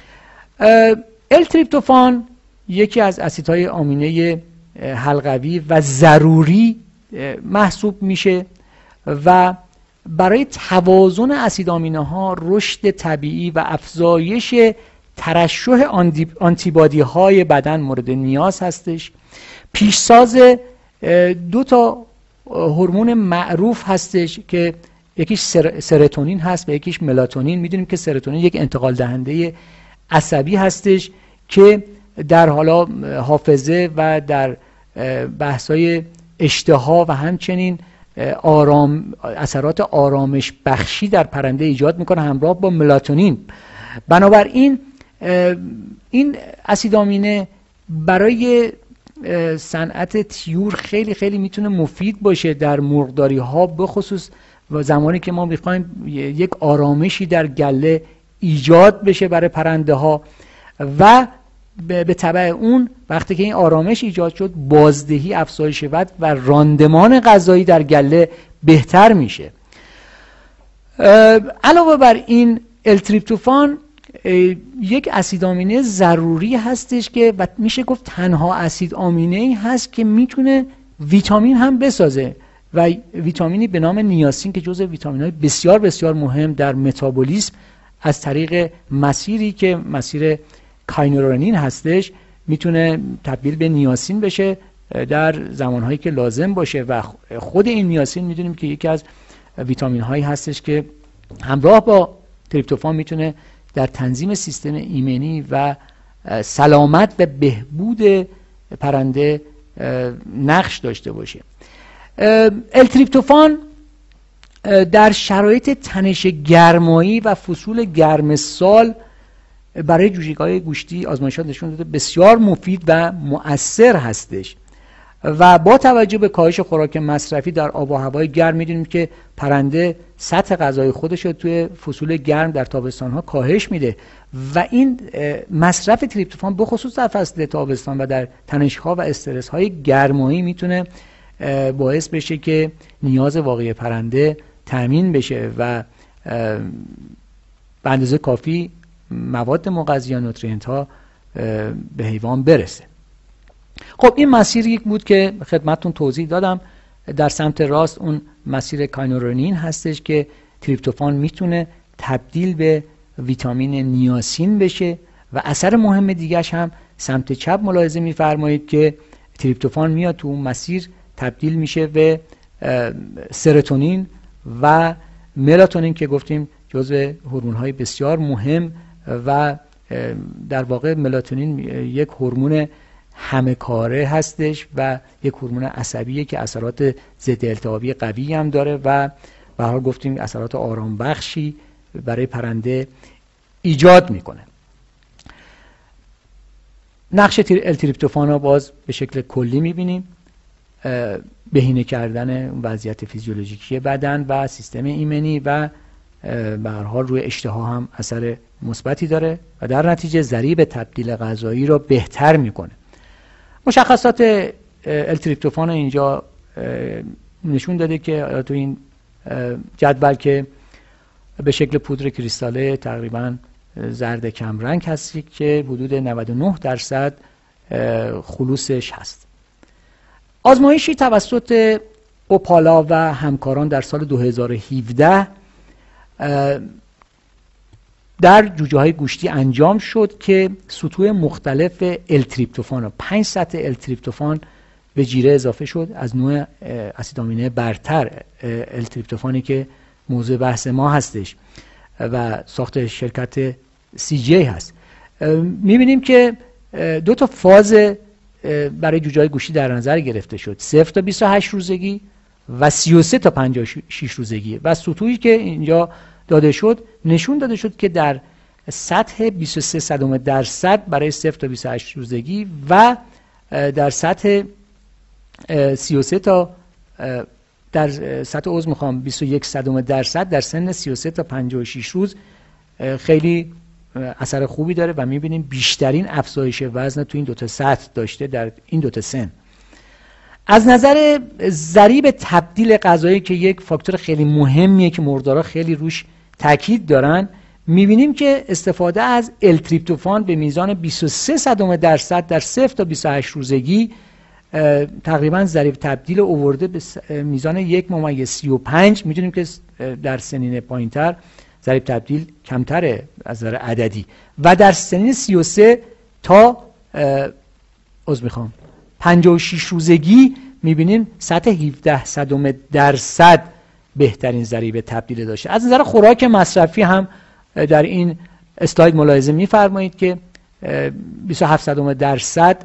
ال تریپتوفان یکی از اسیدهای آمینه حلقوی و ضروری محسوب میشه و برای توازن اسید آمینه ها، رشد طبیعی و افزایش ترشح آنتیبادی های بدن مورد نیاز هستش. پیشساز دو تا هورمون معروف هستش که یکیش سر، سرتونین هست و یکیش ملاتونین. میدونیم که سرتونین یک انتقال دهنده عصبی هستش که در حالا حافظه و در بحث‌های اشتها و همچنین آرام اثرات آرامش بخشی در پرنده ایجاد میکنه همراه با ملاتونین. بنابراین این اسید آمینه برای صنعت طیور خیلی خیلی میتونه مفید باشه در مرغداری ها، به خصوص و زمانی که ما میخوایم یک آرامشی در گله ایجاد بشه برای پرنده ها و به تبع اون وقتی که این آرامش ایجاد شد بازدهی افزایش شود و راندمان غذایی در گله بهتر میشه. علاوه بر این ال تریپتوفان یک اسید آمینه ضروری هستش که و میشه گفت تنها اسید آمینه ای هست که میتونه ویتامین هم بسازه و ویتامینی به نام نیاسین که جزء ویتامین‌های بسیار بسیار مهم در متابولیسم از طریق مسیری که مسیر کاینورانین هستش میتونه تبدیل به نیاسین بشه در زمانهایی که لازم باشه و خود این نیاسین میدونیم که یکی از ویتامین هایی هستش که همراه با تریپتوفان میتونه در تنظیم سیستم ایمنی و سلامت و بهبود پرنده نقش داشته باشه. ال تریپتوفان در شرایط تنش گرمایی و فصول گرم سال برای جوجه‌های گوشتی آزمایشات نشون داده بسیار مفید و مؤثر هستش و با توجه به کاهش خوراک مصرفی در آب و هوای گرم میدونیم که پرنده سطح غذای خودش رو توی فصول گرم در تابستان‌ها کاهش میده و این مصرف تریپتوفان به خصوص در فصل تابستان و در تنش‌ها و استرس‌های گرمایی میتونه باعث بشه که نیاز واقعی پرنده تامین بشه و به اندازه کافی مواد مغذی نوترینت ها به حیوان برسه. خب این مسیر یک بود که خدمتتون توضیح دادم. در سمت راست اون مسیر کاینورانین هستش که تریپتوفان میتونه تبدیل به ویتامین نیاسین بشه و اثر مهم دیگرش هم سمت چپ ملاحظه میفرمایید که تریپتوفان میاد تو اون مسیر تبدیل میشه به سرتونین و ملاتونین که گفتیم جزء هورمون‌های بسیار مهم و در واقع ملاتونین یک هورمون همه کاره هستش و یک هورمون عصبیه که اثرات ضد التهابی قوی هم داره و به هر حال گفتیم اثرات آرام بخشی برای پرنده ایجاد میکنه. نقش ال-تریپتوفان رو باز به شکل کلی میبینیم، بهینه کردن وضعیت فیزیولوژیکی بدن و سیستم ایمنی و به هر حال روی اشتها هم اثر مثبتی داره و در نتیجه ضریب تبدیل غذایی رو بهتر میکنه. مشخصات ال-تریپتوفان اینجا نشون داده که تو این جدول که به شکل پودر کریستاله تقریبا زرد کمرنگ هستی که حدود نود و نه درصد خلوصش هست. آزمایشی توسط اوپالا و همکاران در سال دو هزار و هفده در جوجه های گوشتی انجام شد که سطوح مختلف ال-تریپتوفان و پنج سطح ال-تریپتوفان به جیره اضافه شد از نوع اسید آمینه برتر ال-تریپتوفانی که موضوع بحث ما هستش و ساخت شرکت سی جی هست. میبینیم که دو تا فاز برای جوجه های گوشتی در نظر گرفته شد، صفر تا بیست و هشت روزگی و سی و سه تا پنجاه و شش روزگی و سطوحی که اینجا داده شد نشون داده شد که در سطح بیست و سه صدم درصد برای صفر تا بیست و هشت روزگی و در سطح سی و سه تا در سطح عضو میخوام بیست و یک صدم درصد در سن سی و سه تا پنجاه و شش روز خیلی اثر خوبی داره و میبینیم بیشترین افزایش وزن تو این دوتا سطح داشته در این دوتا سن. از نظر ضریب تبدیل غذایی که یک فاکتور خیلی مهمیه که مردارا خیلی روش تاکید دارن، میبینیم که استفاده از ال-تریپتوفان به میزان بیست و سه صدم درصد در صفر تا بیست و هشت روزگی تقریبا ضریب تبدیل آورده به میزان یک ممیز سی و پنج. میدونیم که در سنین پایینتر ضریب تبدیل کمتره از نظر عددی و در سنین سی و سه تا عذر میخوام پنجاه و شش روزگی میبینیم سطح هفده صدم درصد بهترین ضریب تبدیل داشته. از نظر خوراک مصرفی هم در این اسلاید ملاحظه میفرمایید که بیست و هفت صدم درصد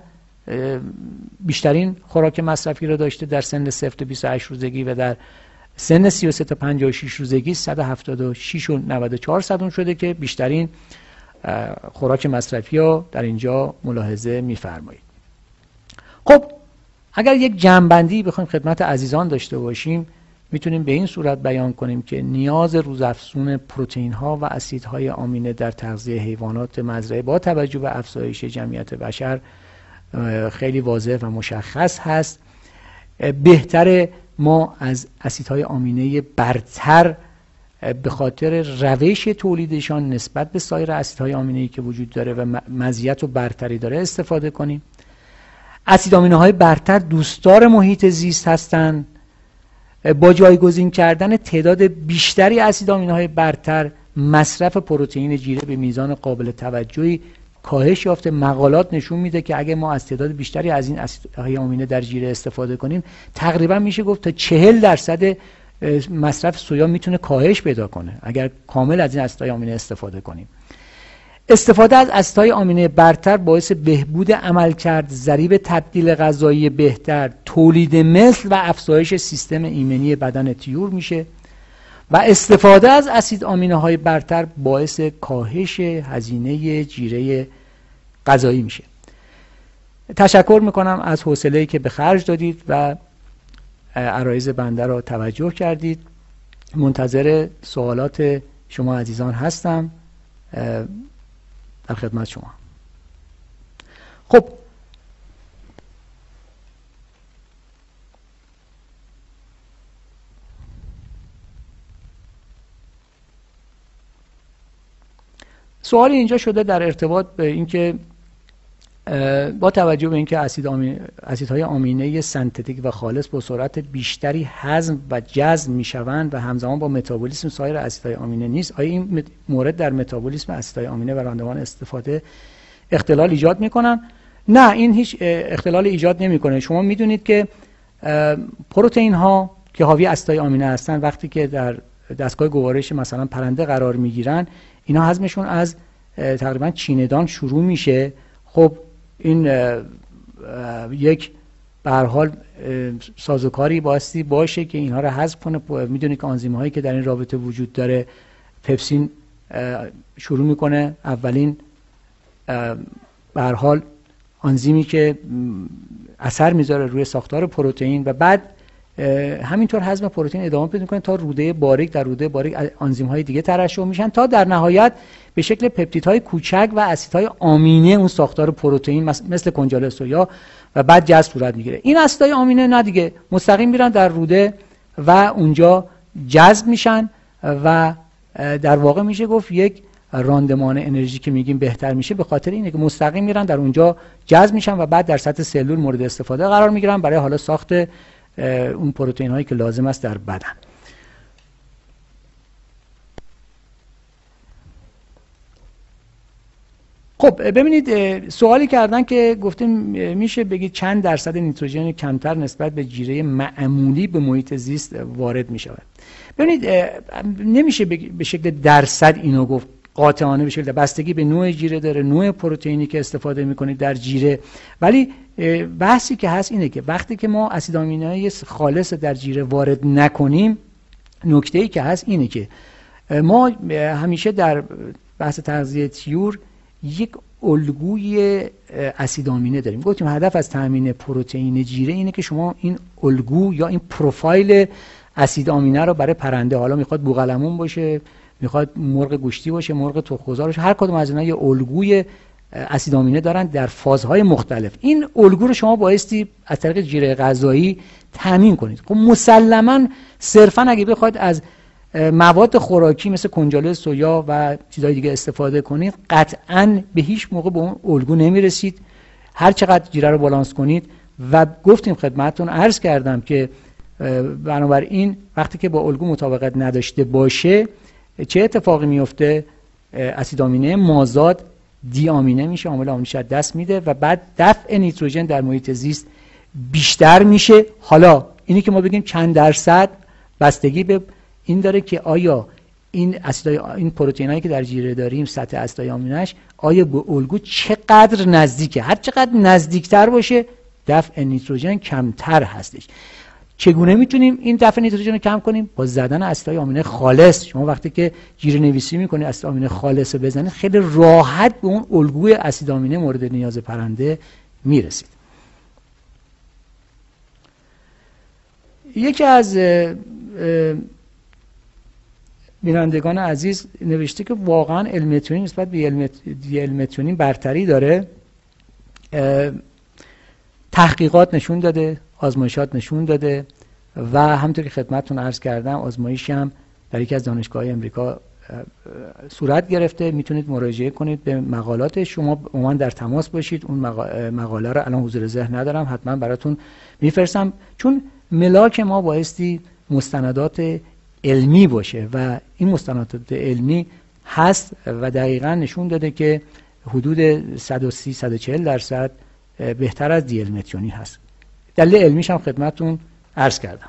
بیشترین خوراک مصرفی رو داشته در سن صفر تا بیست و هشت روزگی و در سن سی و سه تا پنجاه و شش روزگی صد و هفتاد و شش و نود و چهار صدم شده که بیشترین خوراک مصرفی رو در اینجا ملاحظه میفرمایید. خب اگر یک جمع‌بندی بخوایم خدمت عزیزان داشته باشیم میتونیم به این صورت بیان کنیم که نیاز روزافزون پروتئین ها و اسیدهای آمینه در تغذیه حیوانات مزرعه با توجه به افزایش جمعیت بشر خیلی واضح و مشخص هست. بهتره ما از اسیدهای آمینه برتر به خاطر روش تولیدشان نسبت به سایر اسیدهای آمینه‌ای که وجود داره و مزیت و برتری داره استفاده کنیم. اسید آمینه های برتر دوستدار محیط زیست هستند. با جایگزین کردن تعداد بیشتری اسید آمینه های برتر مصرف پروتئین جیره به میزان قابل توجهی کاهش یافته. مقالات نشون میده که اگه ما از تعداد بیشتری از این اسیدهای آمینه در جیره استفاده کنیم تقریبا میشه گفت تا چهل درصد مصرف سویا میتونه کاهش پیدا کنه اگر کامل از این اسیدهای آمینه استفاده کنیم. استفاده از اسیدهای آمینه برتر باعث بهبود عملکرد، ضریب تبدیل غذایی بهتر، تولید مثل و افزایش سیستم ایمنی بدن طیور میشه و استفاده از اسید آمینه های برتر باعث کاهش هزینه جیره غذایی میشه. تشکر میکنم از حوصله‌ای که به خرج دادید و عرایض بنده را توجه کردید. منتظر سوالات شما عزیزان هستم. در خدمت شما. خب سوالی اینجا شده در ارتباط به اینکه با توجه به اینکه اسید آمینه، اسیدهای آمینه سنتتیک و خالص با سرعت بیشتری هضم و جذب میشوند و همزمان با متابولیسم سایر اسیدهای آمینه نیست، آیا این مورد در متابولیسم اسیدهای آمینه و راندمان استفاده اختلال ایجاد میکنن؟ نه، این هیچ اختلال ایجاد نمیکنه. شما میدونید که پروتئین ها که حاوی اسیدهای آمینه هستن وقتی که در دستگاه گوارش مثلا پرنده قرار میگیرن اینا هضمشون از تقریبا چیندان شروع میشه. خب این یک به هر حال سازوکاری بایستی باشه که اینها رو حذف کنه. میدونید که آنزیم هایی که در این رابطه وجود داره پپسین شروع میکنه اولین به هر حال آنزیمی که اثر میذاره روی ساختار پروتئین و بعد همینطور هضم پروتئین ادامه پیدا میکنه تا روده باریک، در روده باریک آنزیم های دیگه ترشح میشن تا در نهایت به شکل پپتیدهای کوچک و اسیدهای آمینه اون ساختار پروتئین مثل کنجاله سویا و بعد جذب صورت میگیره. این اسیدهای آمینه نه دیگه مستقیم میرن در روده و اونجا جذب میشن و در واقع میشه گفت یک راندمان انرژی که میگیم بهتر میشه به خاطر اینه که مستقیم میرن در اونجا جذب میشن و بعد در سطح سلول مورد استفاده قرار میگیرن برای حالا ساخت اون پروتئین هایی که لازم است در بدن. خب ببینید سوالی کردن که گفتیم میشه بگید چند درصد نیتروژن کمتر نسبت به جیره معمولی به محیط زیست وارد میشود. ببینید نمیشه به شکل درصد اینو گفت قاطعانه، به شکل بستگی به نوع جیره داره، نوع پروتئینی که استفاده میکنید در جیره، ولی بحثی که هست اینه که وقتی که ما اسید آمینه خالص در جیره وارد نکنیم، نکته‌ای که هست اینه که ما همیشه در بحث تغذیه طیور یک الگوی اسید آمینه داریم. گفتیم هدف از تامین پروتئین جیره اینه که شما این الگو یا این پروفایل اسید آمینه رو برای پرنده، حالا میخواد بوقلمون باشه، میخواد مرغ گوشتی باشه، مرغ تخم‌گذار باشه، هر کدوم از اینا یه الگوی اسید آمینه دارن در فازهای مختلف. این الگو رو شما بایستی از طریق جیره غذایی تامین کنید. خب مسلماً صرفاً اگه بخواید از مواد خوراکی مثل کنجاله سویا و چیزهای دیگه استفاده کنید، قطعاً به هیچ موقع به اون الگو نمیرسید. هر چقدر جیره رو بالانس کنید و گفتیم خدمتتون عرض کردم که بنابراین وقتی که با الگو مطابقت نداشته باشه چه اتفاقی میفته؟ اسید آمینه مازاد دی آمینه میشه، عامل آمینش از دست میده و بعد دفع نیتروژن در محیط زیست بیشتر میشه. حالا اینی که ما بگیم چند درصد بستگی به این داره که آیا این اسیدای این پروتئینایی که در جیره داریم سطح اسیدای آمینش آیا به الگو چقدر نزدیکه. هر چقدر نزدیکتر باشه دفع نیتروژن کمتر هستش. چگونه میتونیم این دفع نیتروژن رو کم کنیم؟ با زدن اسیدهای آمینه خالص. شما وقتی که جیره نویسی میکنید اسید آمینه خالص رو بزنید خیلی راحت به اون الگوی اسید آمینه مورد نیاز پرنده میرسید. یکی از بینندگان عزیز نوشته که واقعا المتیونین نسبت به دی المتیونین برتری داره. تحقیقات نشون داده، آزمایشات نشون داده و همونطور که خدمتتون عرض کردم آزمایشی هم در یکی از دانشگاه‌های امریکا صورت گرفته. میتونید مراجعه کنید به مقالات، شما با من در تماس باشید. اون مقاله رو الان حضور ذهن ندارم، حتما براتون میفرستم، چون ملاک ما بایستی مستندات علمی باشه و این مستندات علمی هست و دقیقاً نشون داده که حدود صد و سی تا صد و چهل درصد بهتر از دی المتیونین هست. دلیل علمیش هم خدمتتون عرض کردم.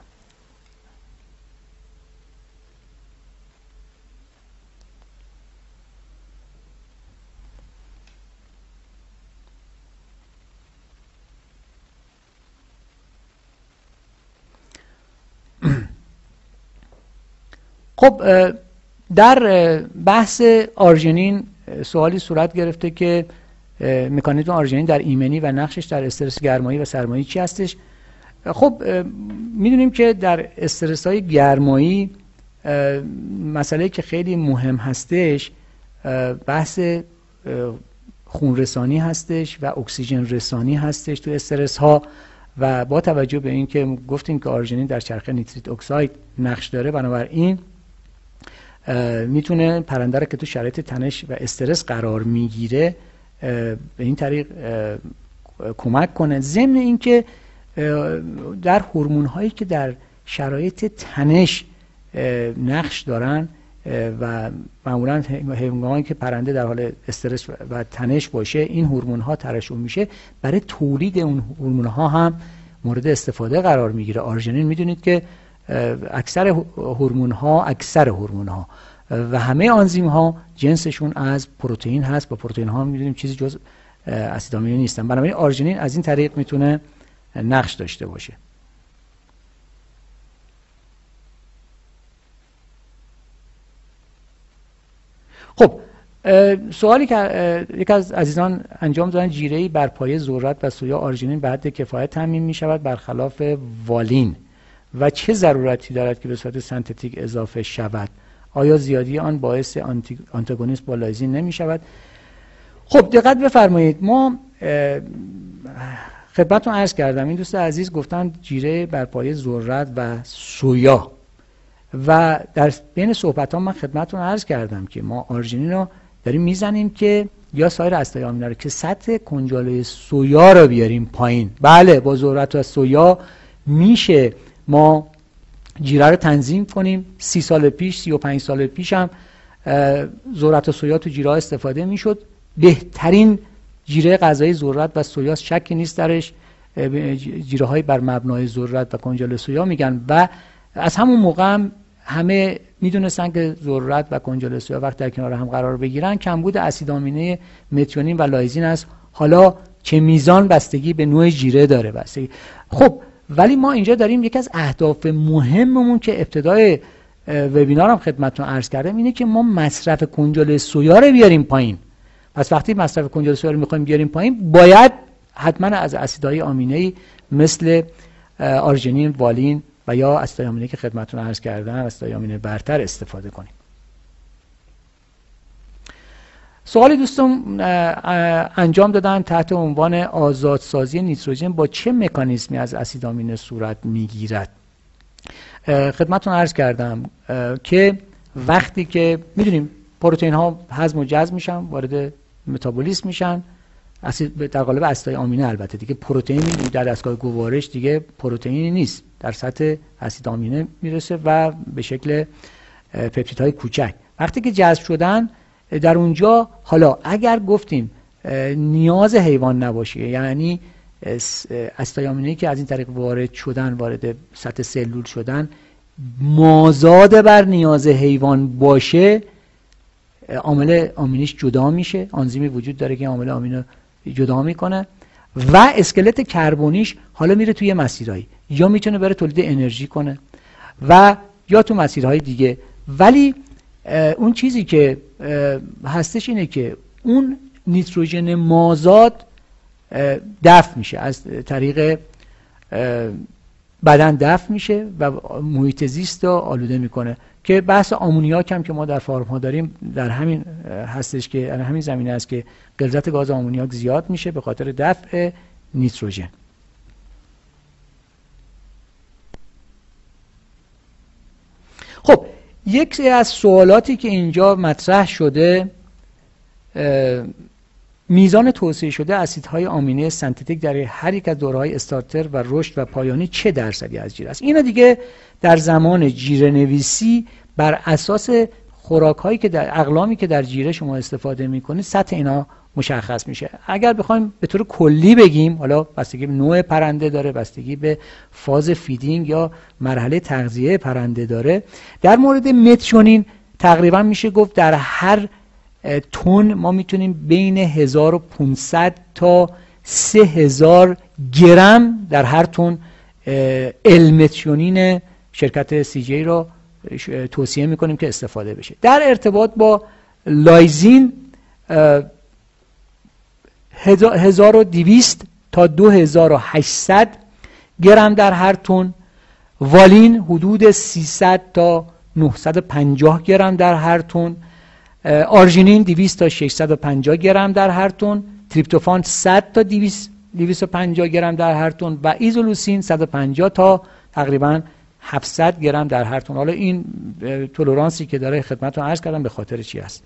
خب در بحث آرژینین سوالی صورت گرفته که مکانیزم آرژینین در ایمنی و نقشش در استرس گرمایی و سرمایی چی هستش؟ خب میدونیم که در استرس های گرمایی مسئله که خیلی مهم هستش بحث خونرسانی هستش و اکسیژن رسانی هستش تو استرس ها و با توجه به این که گفتیم که آرژینین در چرخه نیتریت اکساید نقش داره، بنابراین میتونه پرنده رو که تو شرایط تنش و استرس قرار میگیره به این طریق کمک کنه. ضمن اینکه در هورمون هایی که در شرایط تنش نقش دارن و معمولا هنگامی که پرنده در حال استرس و تنش باشه این هورمون ها ترشح میشه، برای تولید اون هورمون ها هم مورد استفاده قرار میگیره. آرژینین میدونید که اکثر هورمون ها اکثر هورمون ها و همه آنزیم ها جنسشون از پروتئین هست و پروتئین ها میدونیم چیزی جز اسید آمینه نیستن، بنابراین آرژینین از این طریق میتونه نقش داشته باشه. خب سوالی که یک از عزیزان انجام دادن، جیره‌ای بر پایه ذرت و سویا آرژینین به حد کفایت تامین می شود برخلاف والین و چه ضرورتی دارد که به صورت سنتتیک اضافه شود؟ آیا زیادی آن باعث آنتاگونیسم با لایزین نمی شود؟ خب دقت بفرمایید، ما خدمتتون عرض کردم این دوست عزیز گفتن جیره بر پایه ذرت و سویا و در بین صحبت ها من خدمتتون عرض کردم که ما آرژینین رو داریم میزنیم که یا سایر اسیدهای آمینه رو که سطح کنجاله سویا رو بیاریم پایین. بله با ذرت و سویا میشه ما جیره رو تنظیم کنیم. سی سال پیش سی و پنج سال پیش هم ذرت و سویا تو جیره استفاده میشد. بهترین جیره غذایی ذرت و سویا، شکی نیست درش. جیره های بر مبنای ذرت و کنجاله سویا میگن و از همون موقع هم همه میدونستن که ذرت و کنجاله سویا وقت در کنار هم قرار بگیرن کمبود اسید آمینه متیونین و لایزین است. حالا چه میزان بستگی به نوع جیره داره بستگی. خب ولی ما اینجا داریم یکی از اهداف مهممون که ابتدای وبینارم خدمتتون عرض کردم اینه که ما مصرف کنجاله سویا رو بیاریم پایین. پس وقتی مصرف کنجاله سویا رو میخوایم بیاریم پایین، باید حتما از اسیدهای آمینه‌ای مثل آرژینین، والین و یا اسیدهای آمینه که خدمتتون عرض کردم، اسیدهای آمینه برتر استفاده کنیم. سوالی دوستان انجام دادن تحت عنوان آزادسازی نیتروژن با چه مکانیزمی از اسید آمینه صورت میگیرد؟ خدمتتون عرض کردم که وقتی که میدونیم پروتئین ها هضم و جذب میشن، وارد متابولیسم میشن، اسید در قالب اسیدهای آمینه. البته دیگه پروتئین در دستگاه گوارش دیگه پروتئینی نیست، در سطح اسید آمینه میرسه و به شکل پپتیدهای کوچک. وقتی که جذب شدن در اونجا، حالا اگر گفتیم نیاز حیوان نباشه، یعنی اسیدهای آمینه‌ای که از این طریق وارد شدن، وارد سطح سلول شدن، مازاد بر نیاز حیوان باشه، عامل آمینیش جدا میشه. آنزیمی وجود داره که عامل آمینو جدا میکنه و اسکلت کربونیش حالا میره توی مسیرهایی، یا میتونه بره تولید انرژی کنه و یا تو مسیرهای دیگه. ولی اون چیزی که هستش اینه که اون نیتروژن مازاد دفع میشه، از طریق بدن دفع میشه و محیط زیست رو آلوده میکنه. که بحث آمونیاک هم که ما در فارم ها داریم در همین هستش که در همین زمینه است که غلظت گاز آمونیاک زیاد میشه به خاطر دفع نیتروژن. خب یکی از سوالاتی که اینجا مطرح شده، میزان توسعه شده اسیدهای آمینه سنتتیک در هر یک از دوره‌های استارتر و رشد و پایانی چه درصدی از جیره است؟ اینا دیگه در زمان جیره نویسی بر اساس خوراک‌هایی که در اقلامی که در جیره شما استفاده می‌کنید سطح اینا مشخص میشه. اگر بخوایم به طور کلی بگیم، حالا بستگی به نوع پرنده داره، بستگی به فاز فیدینگ یا مرحله تغذیه پرنده داره. در مورد متیونین تقریبا میشه گفت در هر تن ما میتونیم بین هزار و پانصد تا سه هزار گرم در هر تن المتیونین شرکت سی جی رو توصیه میکنیم که استفاده بشه. در ارتباط با لایزین هزار و دویست تا دو هزار و هشتصد گرم در هر تن، والین حدود سیصد تا نهصد و پنجاه گرم در هر تن، آرژینین دویست تا ششصد و پنجاه گرم در هر تن، تریپتوفان صد تا دویست و پنجاه گرم در هر تن و ایزولوسین صد و پنجاه تا تقریبا هفتصد گرم در هر تن. حالا این تولرانسی که داره خدمتتون عرض کردم به خاطر چی است؟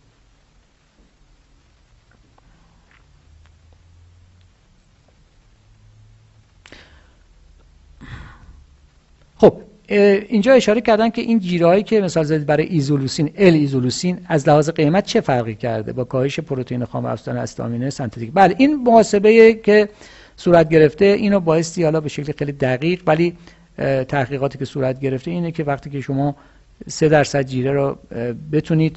خب اینجا اشاره کردن که این جیرهایی که مثال زدید برای ایزولوسین، ال ایزولوسین از لحاظ قیمت چه فرقی کرده با کاهش پروتئین خام و افزودن اسید آمینه سنتتیک؟ بله این محاسبه که صورت گرفته اینو بایستی حالا به شکل خیلی دقیق، ولی تحقیقاتی که صورت گرفته اینه که وقتی که شما سه درصد جیره رو بتونید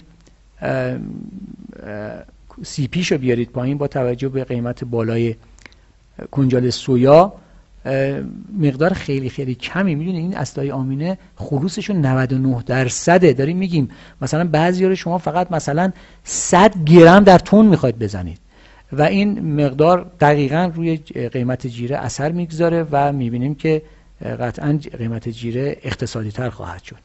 سی پیش رو بیارید پایین با توجه به قیمت بالای کنجاله سویا، مقدار خیلی خیلی کمی. میدونید این اسیدهای آمینه خلوصشون نود و نه درصده. داریم میگیم مثلا بعضیا رو شما فقط مثلا صد گرم در تن میخواید بزنید و این مقدار دقیقاً روی قیمت جیره اثر میگذاره و میبینیم که قطعاً قیمت جیره اقتصادی تر خواهد شد.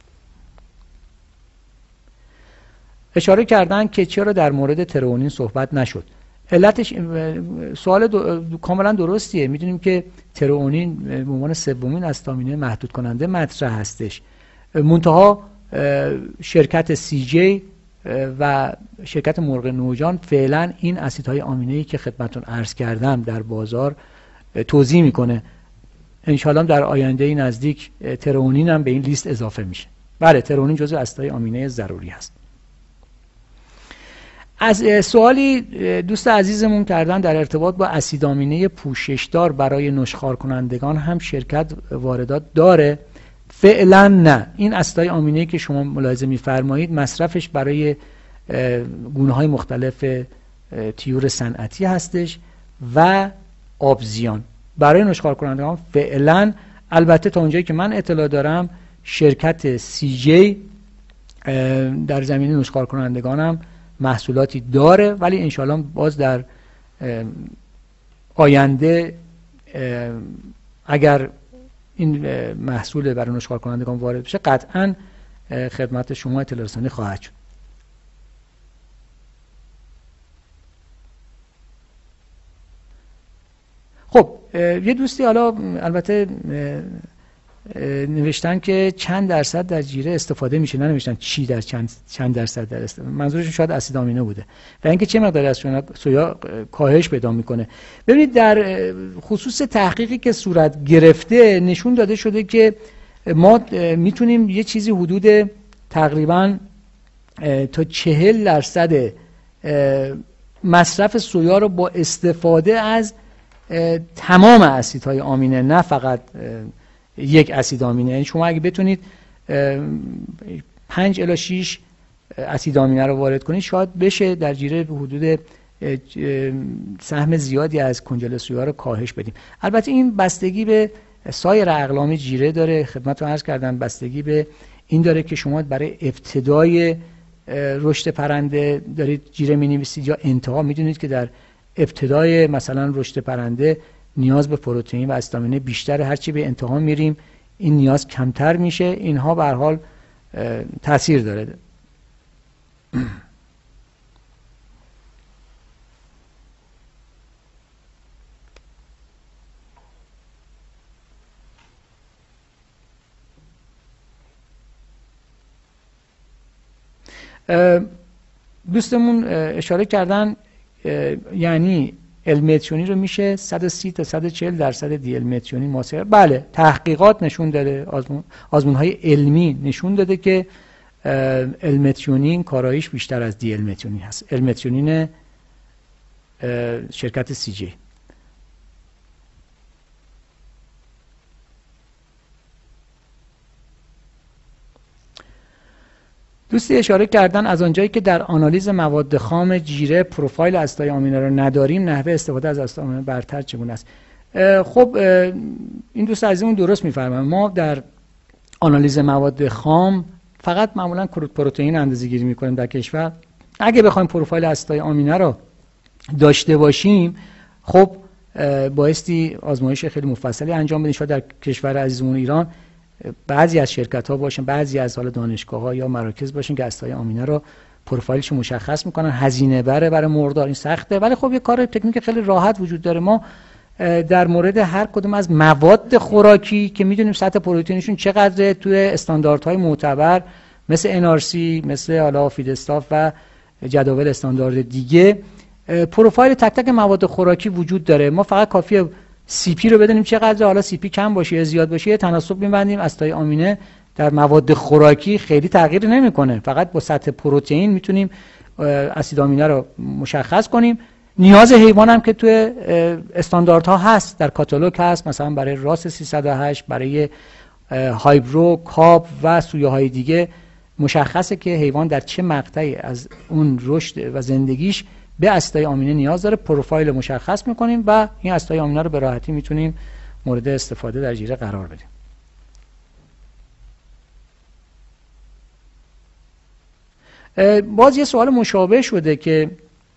اشاره کردن که چرا در مورد ترئونین صحبت نشد. علتش سوال دو... کاملا درستیه. میدونیم که ترئونین به عنوان سومین اسید آمینه محدود کننده مطرح هستش. منتها شرکت سی جی و شرکت مرغ نوجان فعلا این اسیدهای آمینه‌ای که خدمتتون عرض کردم در بازار توزیع میکنه. انشالله در آینده نزدیک ترئونین هم به این لیست اضافه میشه. بله، ترئونین جزو اسیدهای آمینه ضروری هست. از سوالی دوست عزیزمون کردن در ارتباط با اسید آمینه پوششدار برای نشخوار کنندگان هم شرکت واردات داره؟ فعلا نه. این اسیدهای آمینه‌ای که شما ملاحظه می‌فرمایید مصرفش برای گونه‌های مختلف تیور صنعتی هستش و آبزیان. برای نشخوار کنندگان فعلا، البته تا اونجایی که من اطلاع دارم، شرکت سی جی در زمینه نشخوار کنندگان هم محصولاتی داره، ولی انشالله باز در آینده اگر این محصول برای نشخوار کنندگان وارد بشه قطعاً خدمت شما اطلاع رسانی خواهد شد. خب یه دوستی حالا البته نوشتن که چند درصد در جیره استفاده میشه، نه نوشتن چی در چند چند درصد در استفاده. منظورشون شاید اسید آمینه بوده و اینکه چه مقداری از سویا کاهش پیدا میکنه. ببینید در خصوص تحقیقی که صورت گرفته نشون داده شده که ما میتونیم یه چیزی حدود تقریبا تا چهل درصد مصرف سویا رو با استفاده از تمام اسیدهای آمینه، نه فقط یک اسید آمینه، یعنی شما اگه بتونید پنج الی شش اسید آمینه رو وارد کنید شاید بشه در جیره به حدود سهم زیادی از کنجل سویا رو کاهش بدیم. البته این بستگی به سایر اقلام جیره داره. خدمتتون عرض کردم بستگی به این داره که شما برای ابتدای رشد پرنده دارید جیره می‌نویسید یا انتها. میدونید که در ابتدای مثلا رشد پرنده نیاز به پروتئین و اسید آمینه بیشتر، هرچی به انتها میریم این نیاز کمتر میشه. اینها به هر حال تاثیر داره. دوستمون اشاره کردن یعنی المتیونی رو میشه صد و سی تا صد و چهل درصد دی المتیونی موثر. بله، تحقیقات نشون داده، آزمون آزمون‌های علمی نشون داده که المتیونین کاراییش بیشتر از دی المتیونی هست. المتیونین شرکت سی جی. دوستی اشاره کردن از آنجایی که در آنالیز مواد خام جیره پروفایل اسیدهای آمینه را نداریم، نحوه استفاده از اسید آمینه برتر چگونه است؟ خب این دوست عزیزمون درست می‌فرمایند. ما در آنالیز مواد خام فقط معمولا کروت پروتئین اندازه‌گیری می‌کنیم در کشور. اگه بخوایم پروفایل اسیدهای آمینه را داشته باشیم، خب بایستی آزمایش خیلی مفصلی انجام بدیم. شاید در کشور عزیزمون ایران بعضی از شرکت ها باشن، بعضی از حال دانشگاه ها یا مراکز باشن که اسیدهای آمینه رو پروفایلش مشخص میکنن. هزینه بره برای مقدار، این سخته، ولی خب یه کار تکنیک خیلی راحت وجود داره. ما در مورد هر کدوم از مواد خوراکی که میدونیم سطح پروتئینشون چقدره توی استانداردهای معتبر مثل ان آر سی، مثل حالا فیدستاف و جداول استاندارد دیگه، پروفایل تک تک مواد خوراکی وجود داره. ما فقط کافیه سی پی رو بدونیم چقدر، حالا سی پی کم باشه یا زیاد باشه یه تناسب می‌بندیم. اسیدهای آمینه در مواد خوراکی خیلی تغییر نمی‌کنه، فقط با سطح پروتئین میتونیم اسید آمینه رو مشخص کنیم. نیاز حیوان هم که توی استانداردها هست، در کاتالوگ هست، مثلا برای راس سیصد و هشت، برای هایبرو، کاب و سویاهای دیگه مشخصه که حیوان در چه مقطعی از اون رشد و زندگیش به اسیدهای آمینه نیاز داره. پروفایل مشخص میکنیم و این اسیدهای آمینه رو به راحتی میتونیم مورد استفاده در جیره قرار بدیم. باز یه سوال مشابه شده که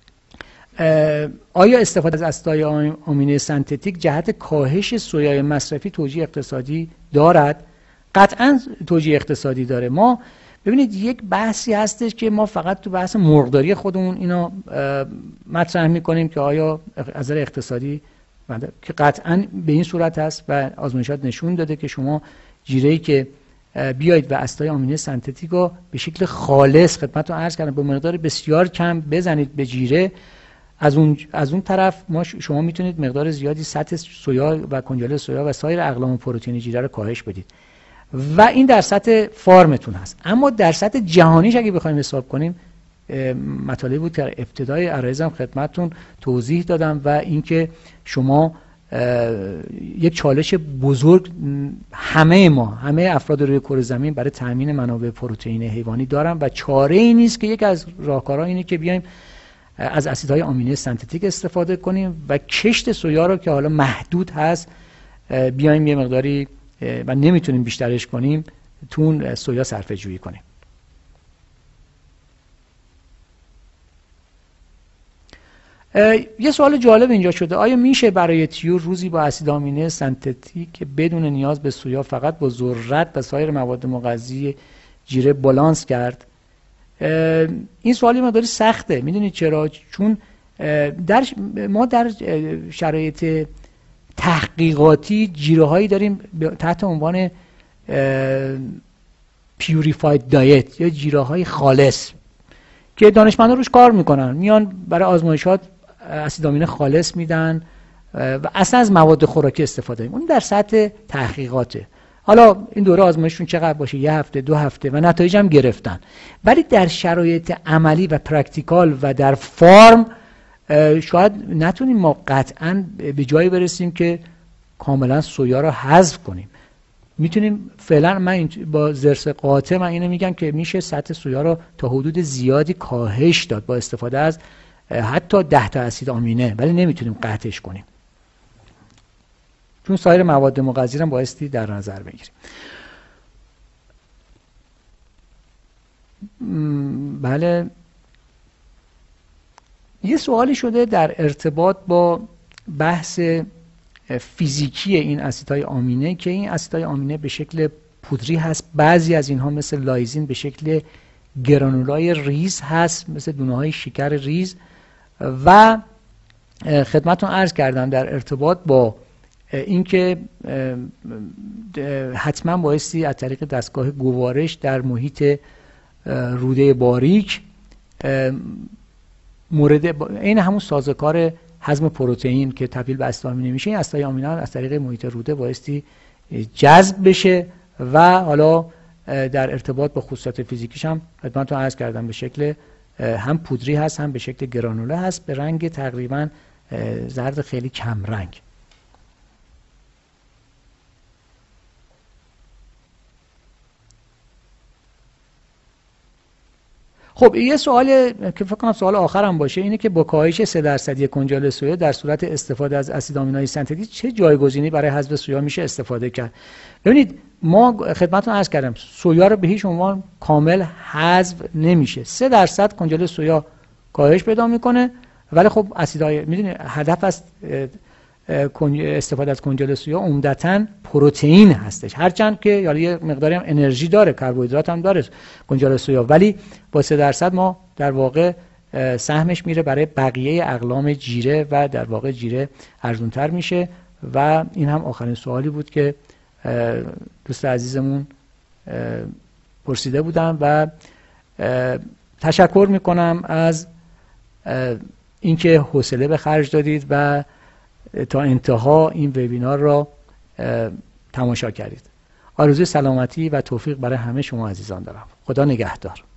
آیا استفاده از اسیدهای آمینه سنتتیک جهت کاهش سویای مصرفی توجیه اقتصادی دارد؟ قطعا توجیه اقتصادی داره. ما ببینید یک بحثی هستش که ما فقط تو بحث مرغداری خودمون اینا مطرح میکنیم که آیا از نظر اقتصادی بنده. که قطعا به این صورت هست و آزمایشات نشون داده که شما جیره‌ای که بیایید و اسیدهای آمینه سنتتیک رو به شکل خالص خدمتتون عرض کردم با مقدار بسیار کم بزنید به جیره، از اون از اون طرف ما شما میتونید مقدار زیادی سطح سویا و کنجاله سویا و سایر اقلام پروتئین جیره رو کاهش بدید و این در سطح فارمتون هست. اما در سطح جهانیش اگه بخوایم حساب کنیم، مطالبی بود که در ابتدای عرایزم خدمتتون توضیح دادم و اینکه شما یک چالش بزرگ همه ما همه افراد روی کره زمین برای تامین منابع پروتئین حیوانی دارن و چاره ای نیست که یک از راهکارها اینه که بیایم از اسیدهای آمینه سنتتیک استفاده کنیم و کشت سویا رو که حالا محدود هست بیایم یه مقداری و نمیتونیم بیشترش کنیم تون سویا صرفه جویی کنیم. یه سوال جالب اینجا شده، آیا میشه برای طیور روزی با اسید آمینه سنتتیک بدون نیاز به سویا فقط با ذرت و سایر مواد مغذی جیره بالانس کرد؟ این سوالی مقداری سخته. میدونید چرا؟ چون در ما در شرایط تحقیقاتی جیره هایی داریم تحت عنوان پیوریفاید دایت یا جیره های خالص که دانشمندان روش کار میکنن، میان برای آزمایشات اسید آمینه خالص میدن و اصلا از مواد خوراکی استفاده میکنن. اون در سطح تحقیقاته. حالا این دوره آزمایششون چقدر باشه، یه هفته دو هفته و نتایج هم گرفتن، ولی در شرایط عملی و پرکتیکال و در فارم شاید نتونیم ما قطعا به جایی برسیم که کاملا سویا رو حذف کنیم. میتونیم فعلا، من با ضرس قاطع من اینو میگم که میشه سطح سویا رو تا حدود زیادی کاهش داد با استفاده از حتی ده تا اسید آمینه، ولی نمیتونیم قطعش کنیم چون سایر مواد مغذی رو بایستی در نظر بگیریم. بله، یه سوالی شده در ارتباط با بحث فیزیکی این اسیدهای آمینه که این اسیدهای آمینه به شکل پودری هست، بعضی از اینها مثل لایزین به شکل گرانولای ریز هست مثل دونه‌های شکر ریز و خدمتتون عرض کردم در ارتباط با اینکه حتما بایستی از طریق دستگاه گوارش در محیط روده باریک مورد این همون سازوکار هضم پروتئین که تبدیل به اسید آمینه میشه، این اسیدهای آمینه از طریق محیط روده بایستی جذب بشه و حالا در ارتباط با خصوصیات فیزیکیش هم خدمتتون عرض کردم به شکل هم پودری هست هم به شکل گرانوله هست به رنگ تقریبا زرد خیلی کم رنگ. خب یه سوال که فکر کنم سوال آخرم باشه اینه که با کاهش سه درصدی کنجاله سویا در صورت استفاده از اسید آمینه سنتتیک چه جایگزینی برای حذف سویا میشه استفاده کرد؟ ببینید ما خدمتتون عرض کردم سویا رو به هیچ عنوان کامل حذف نمیشه. سه درصد کنجاله سویا کاهش پیدا میکنه، ولی خب اسیدهای میدونید هدف از استفاده از کنجاله سویا عمدتاً پروتئین هستش، هرچند که یعنی یه مقداری هم انرژی داره، کربوهیدرات هم داره کنجاله سویا، ولی با سه درصد ما در واقع سهمش میره برای بقیه اقلام جیره و در واقع جیره ارزونتر میشه. و این هم آخرین سوالی بود که دوست عزیزمون پرسیده بودم و تشکر میکنم از اینکه حوصله به خرج دادید و تا انتها این وبینار را تماشا کردید. آرزوی سلامتی و توفیق برای همه شما عزیزان دارم. خدا نگهدار.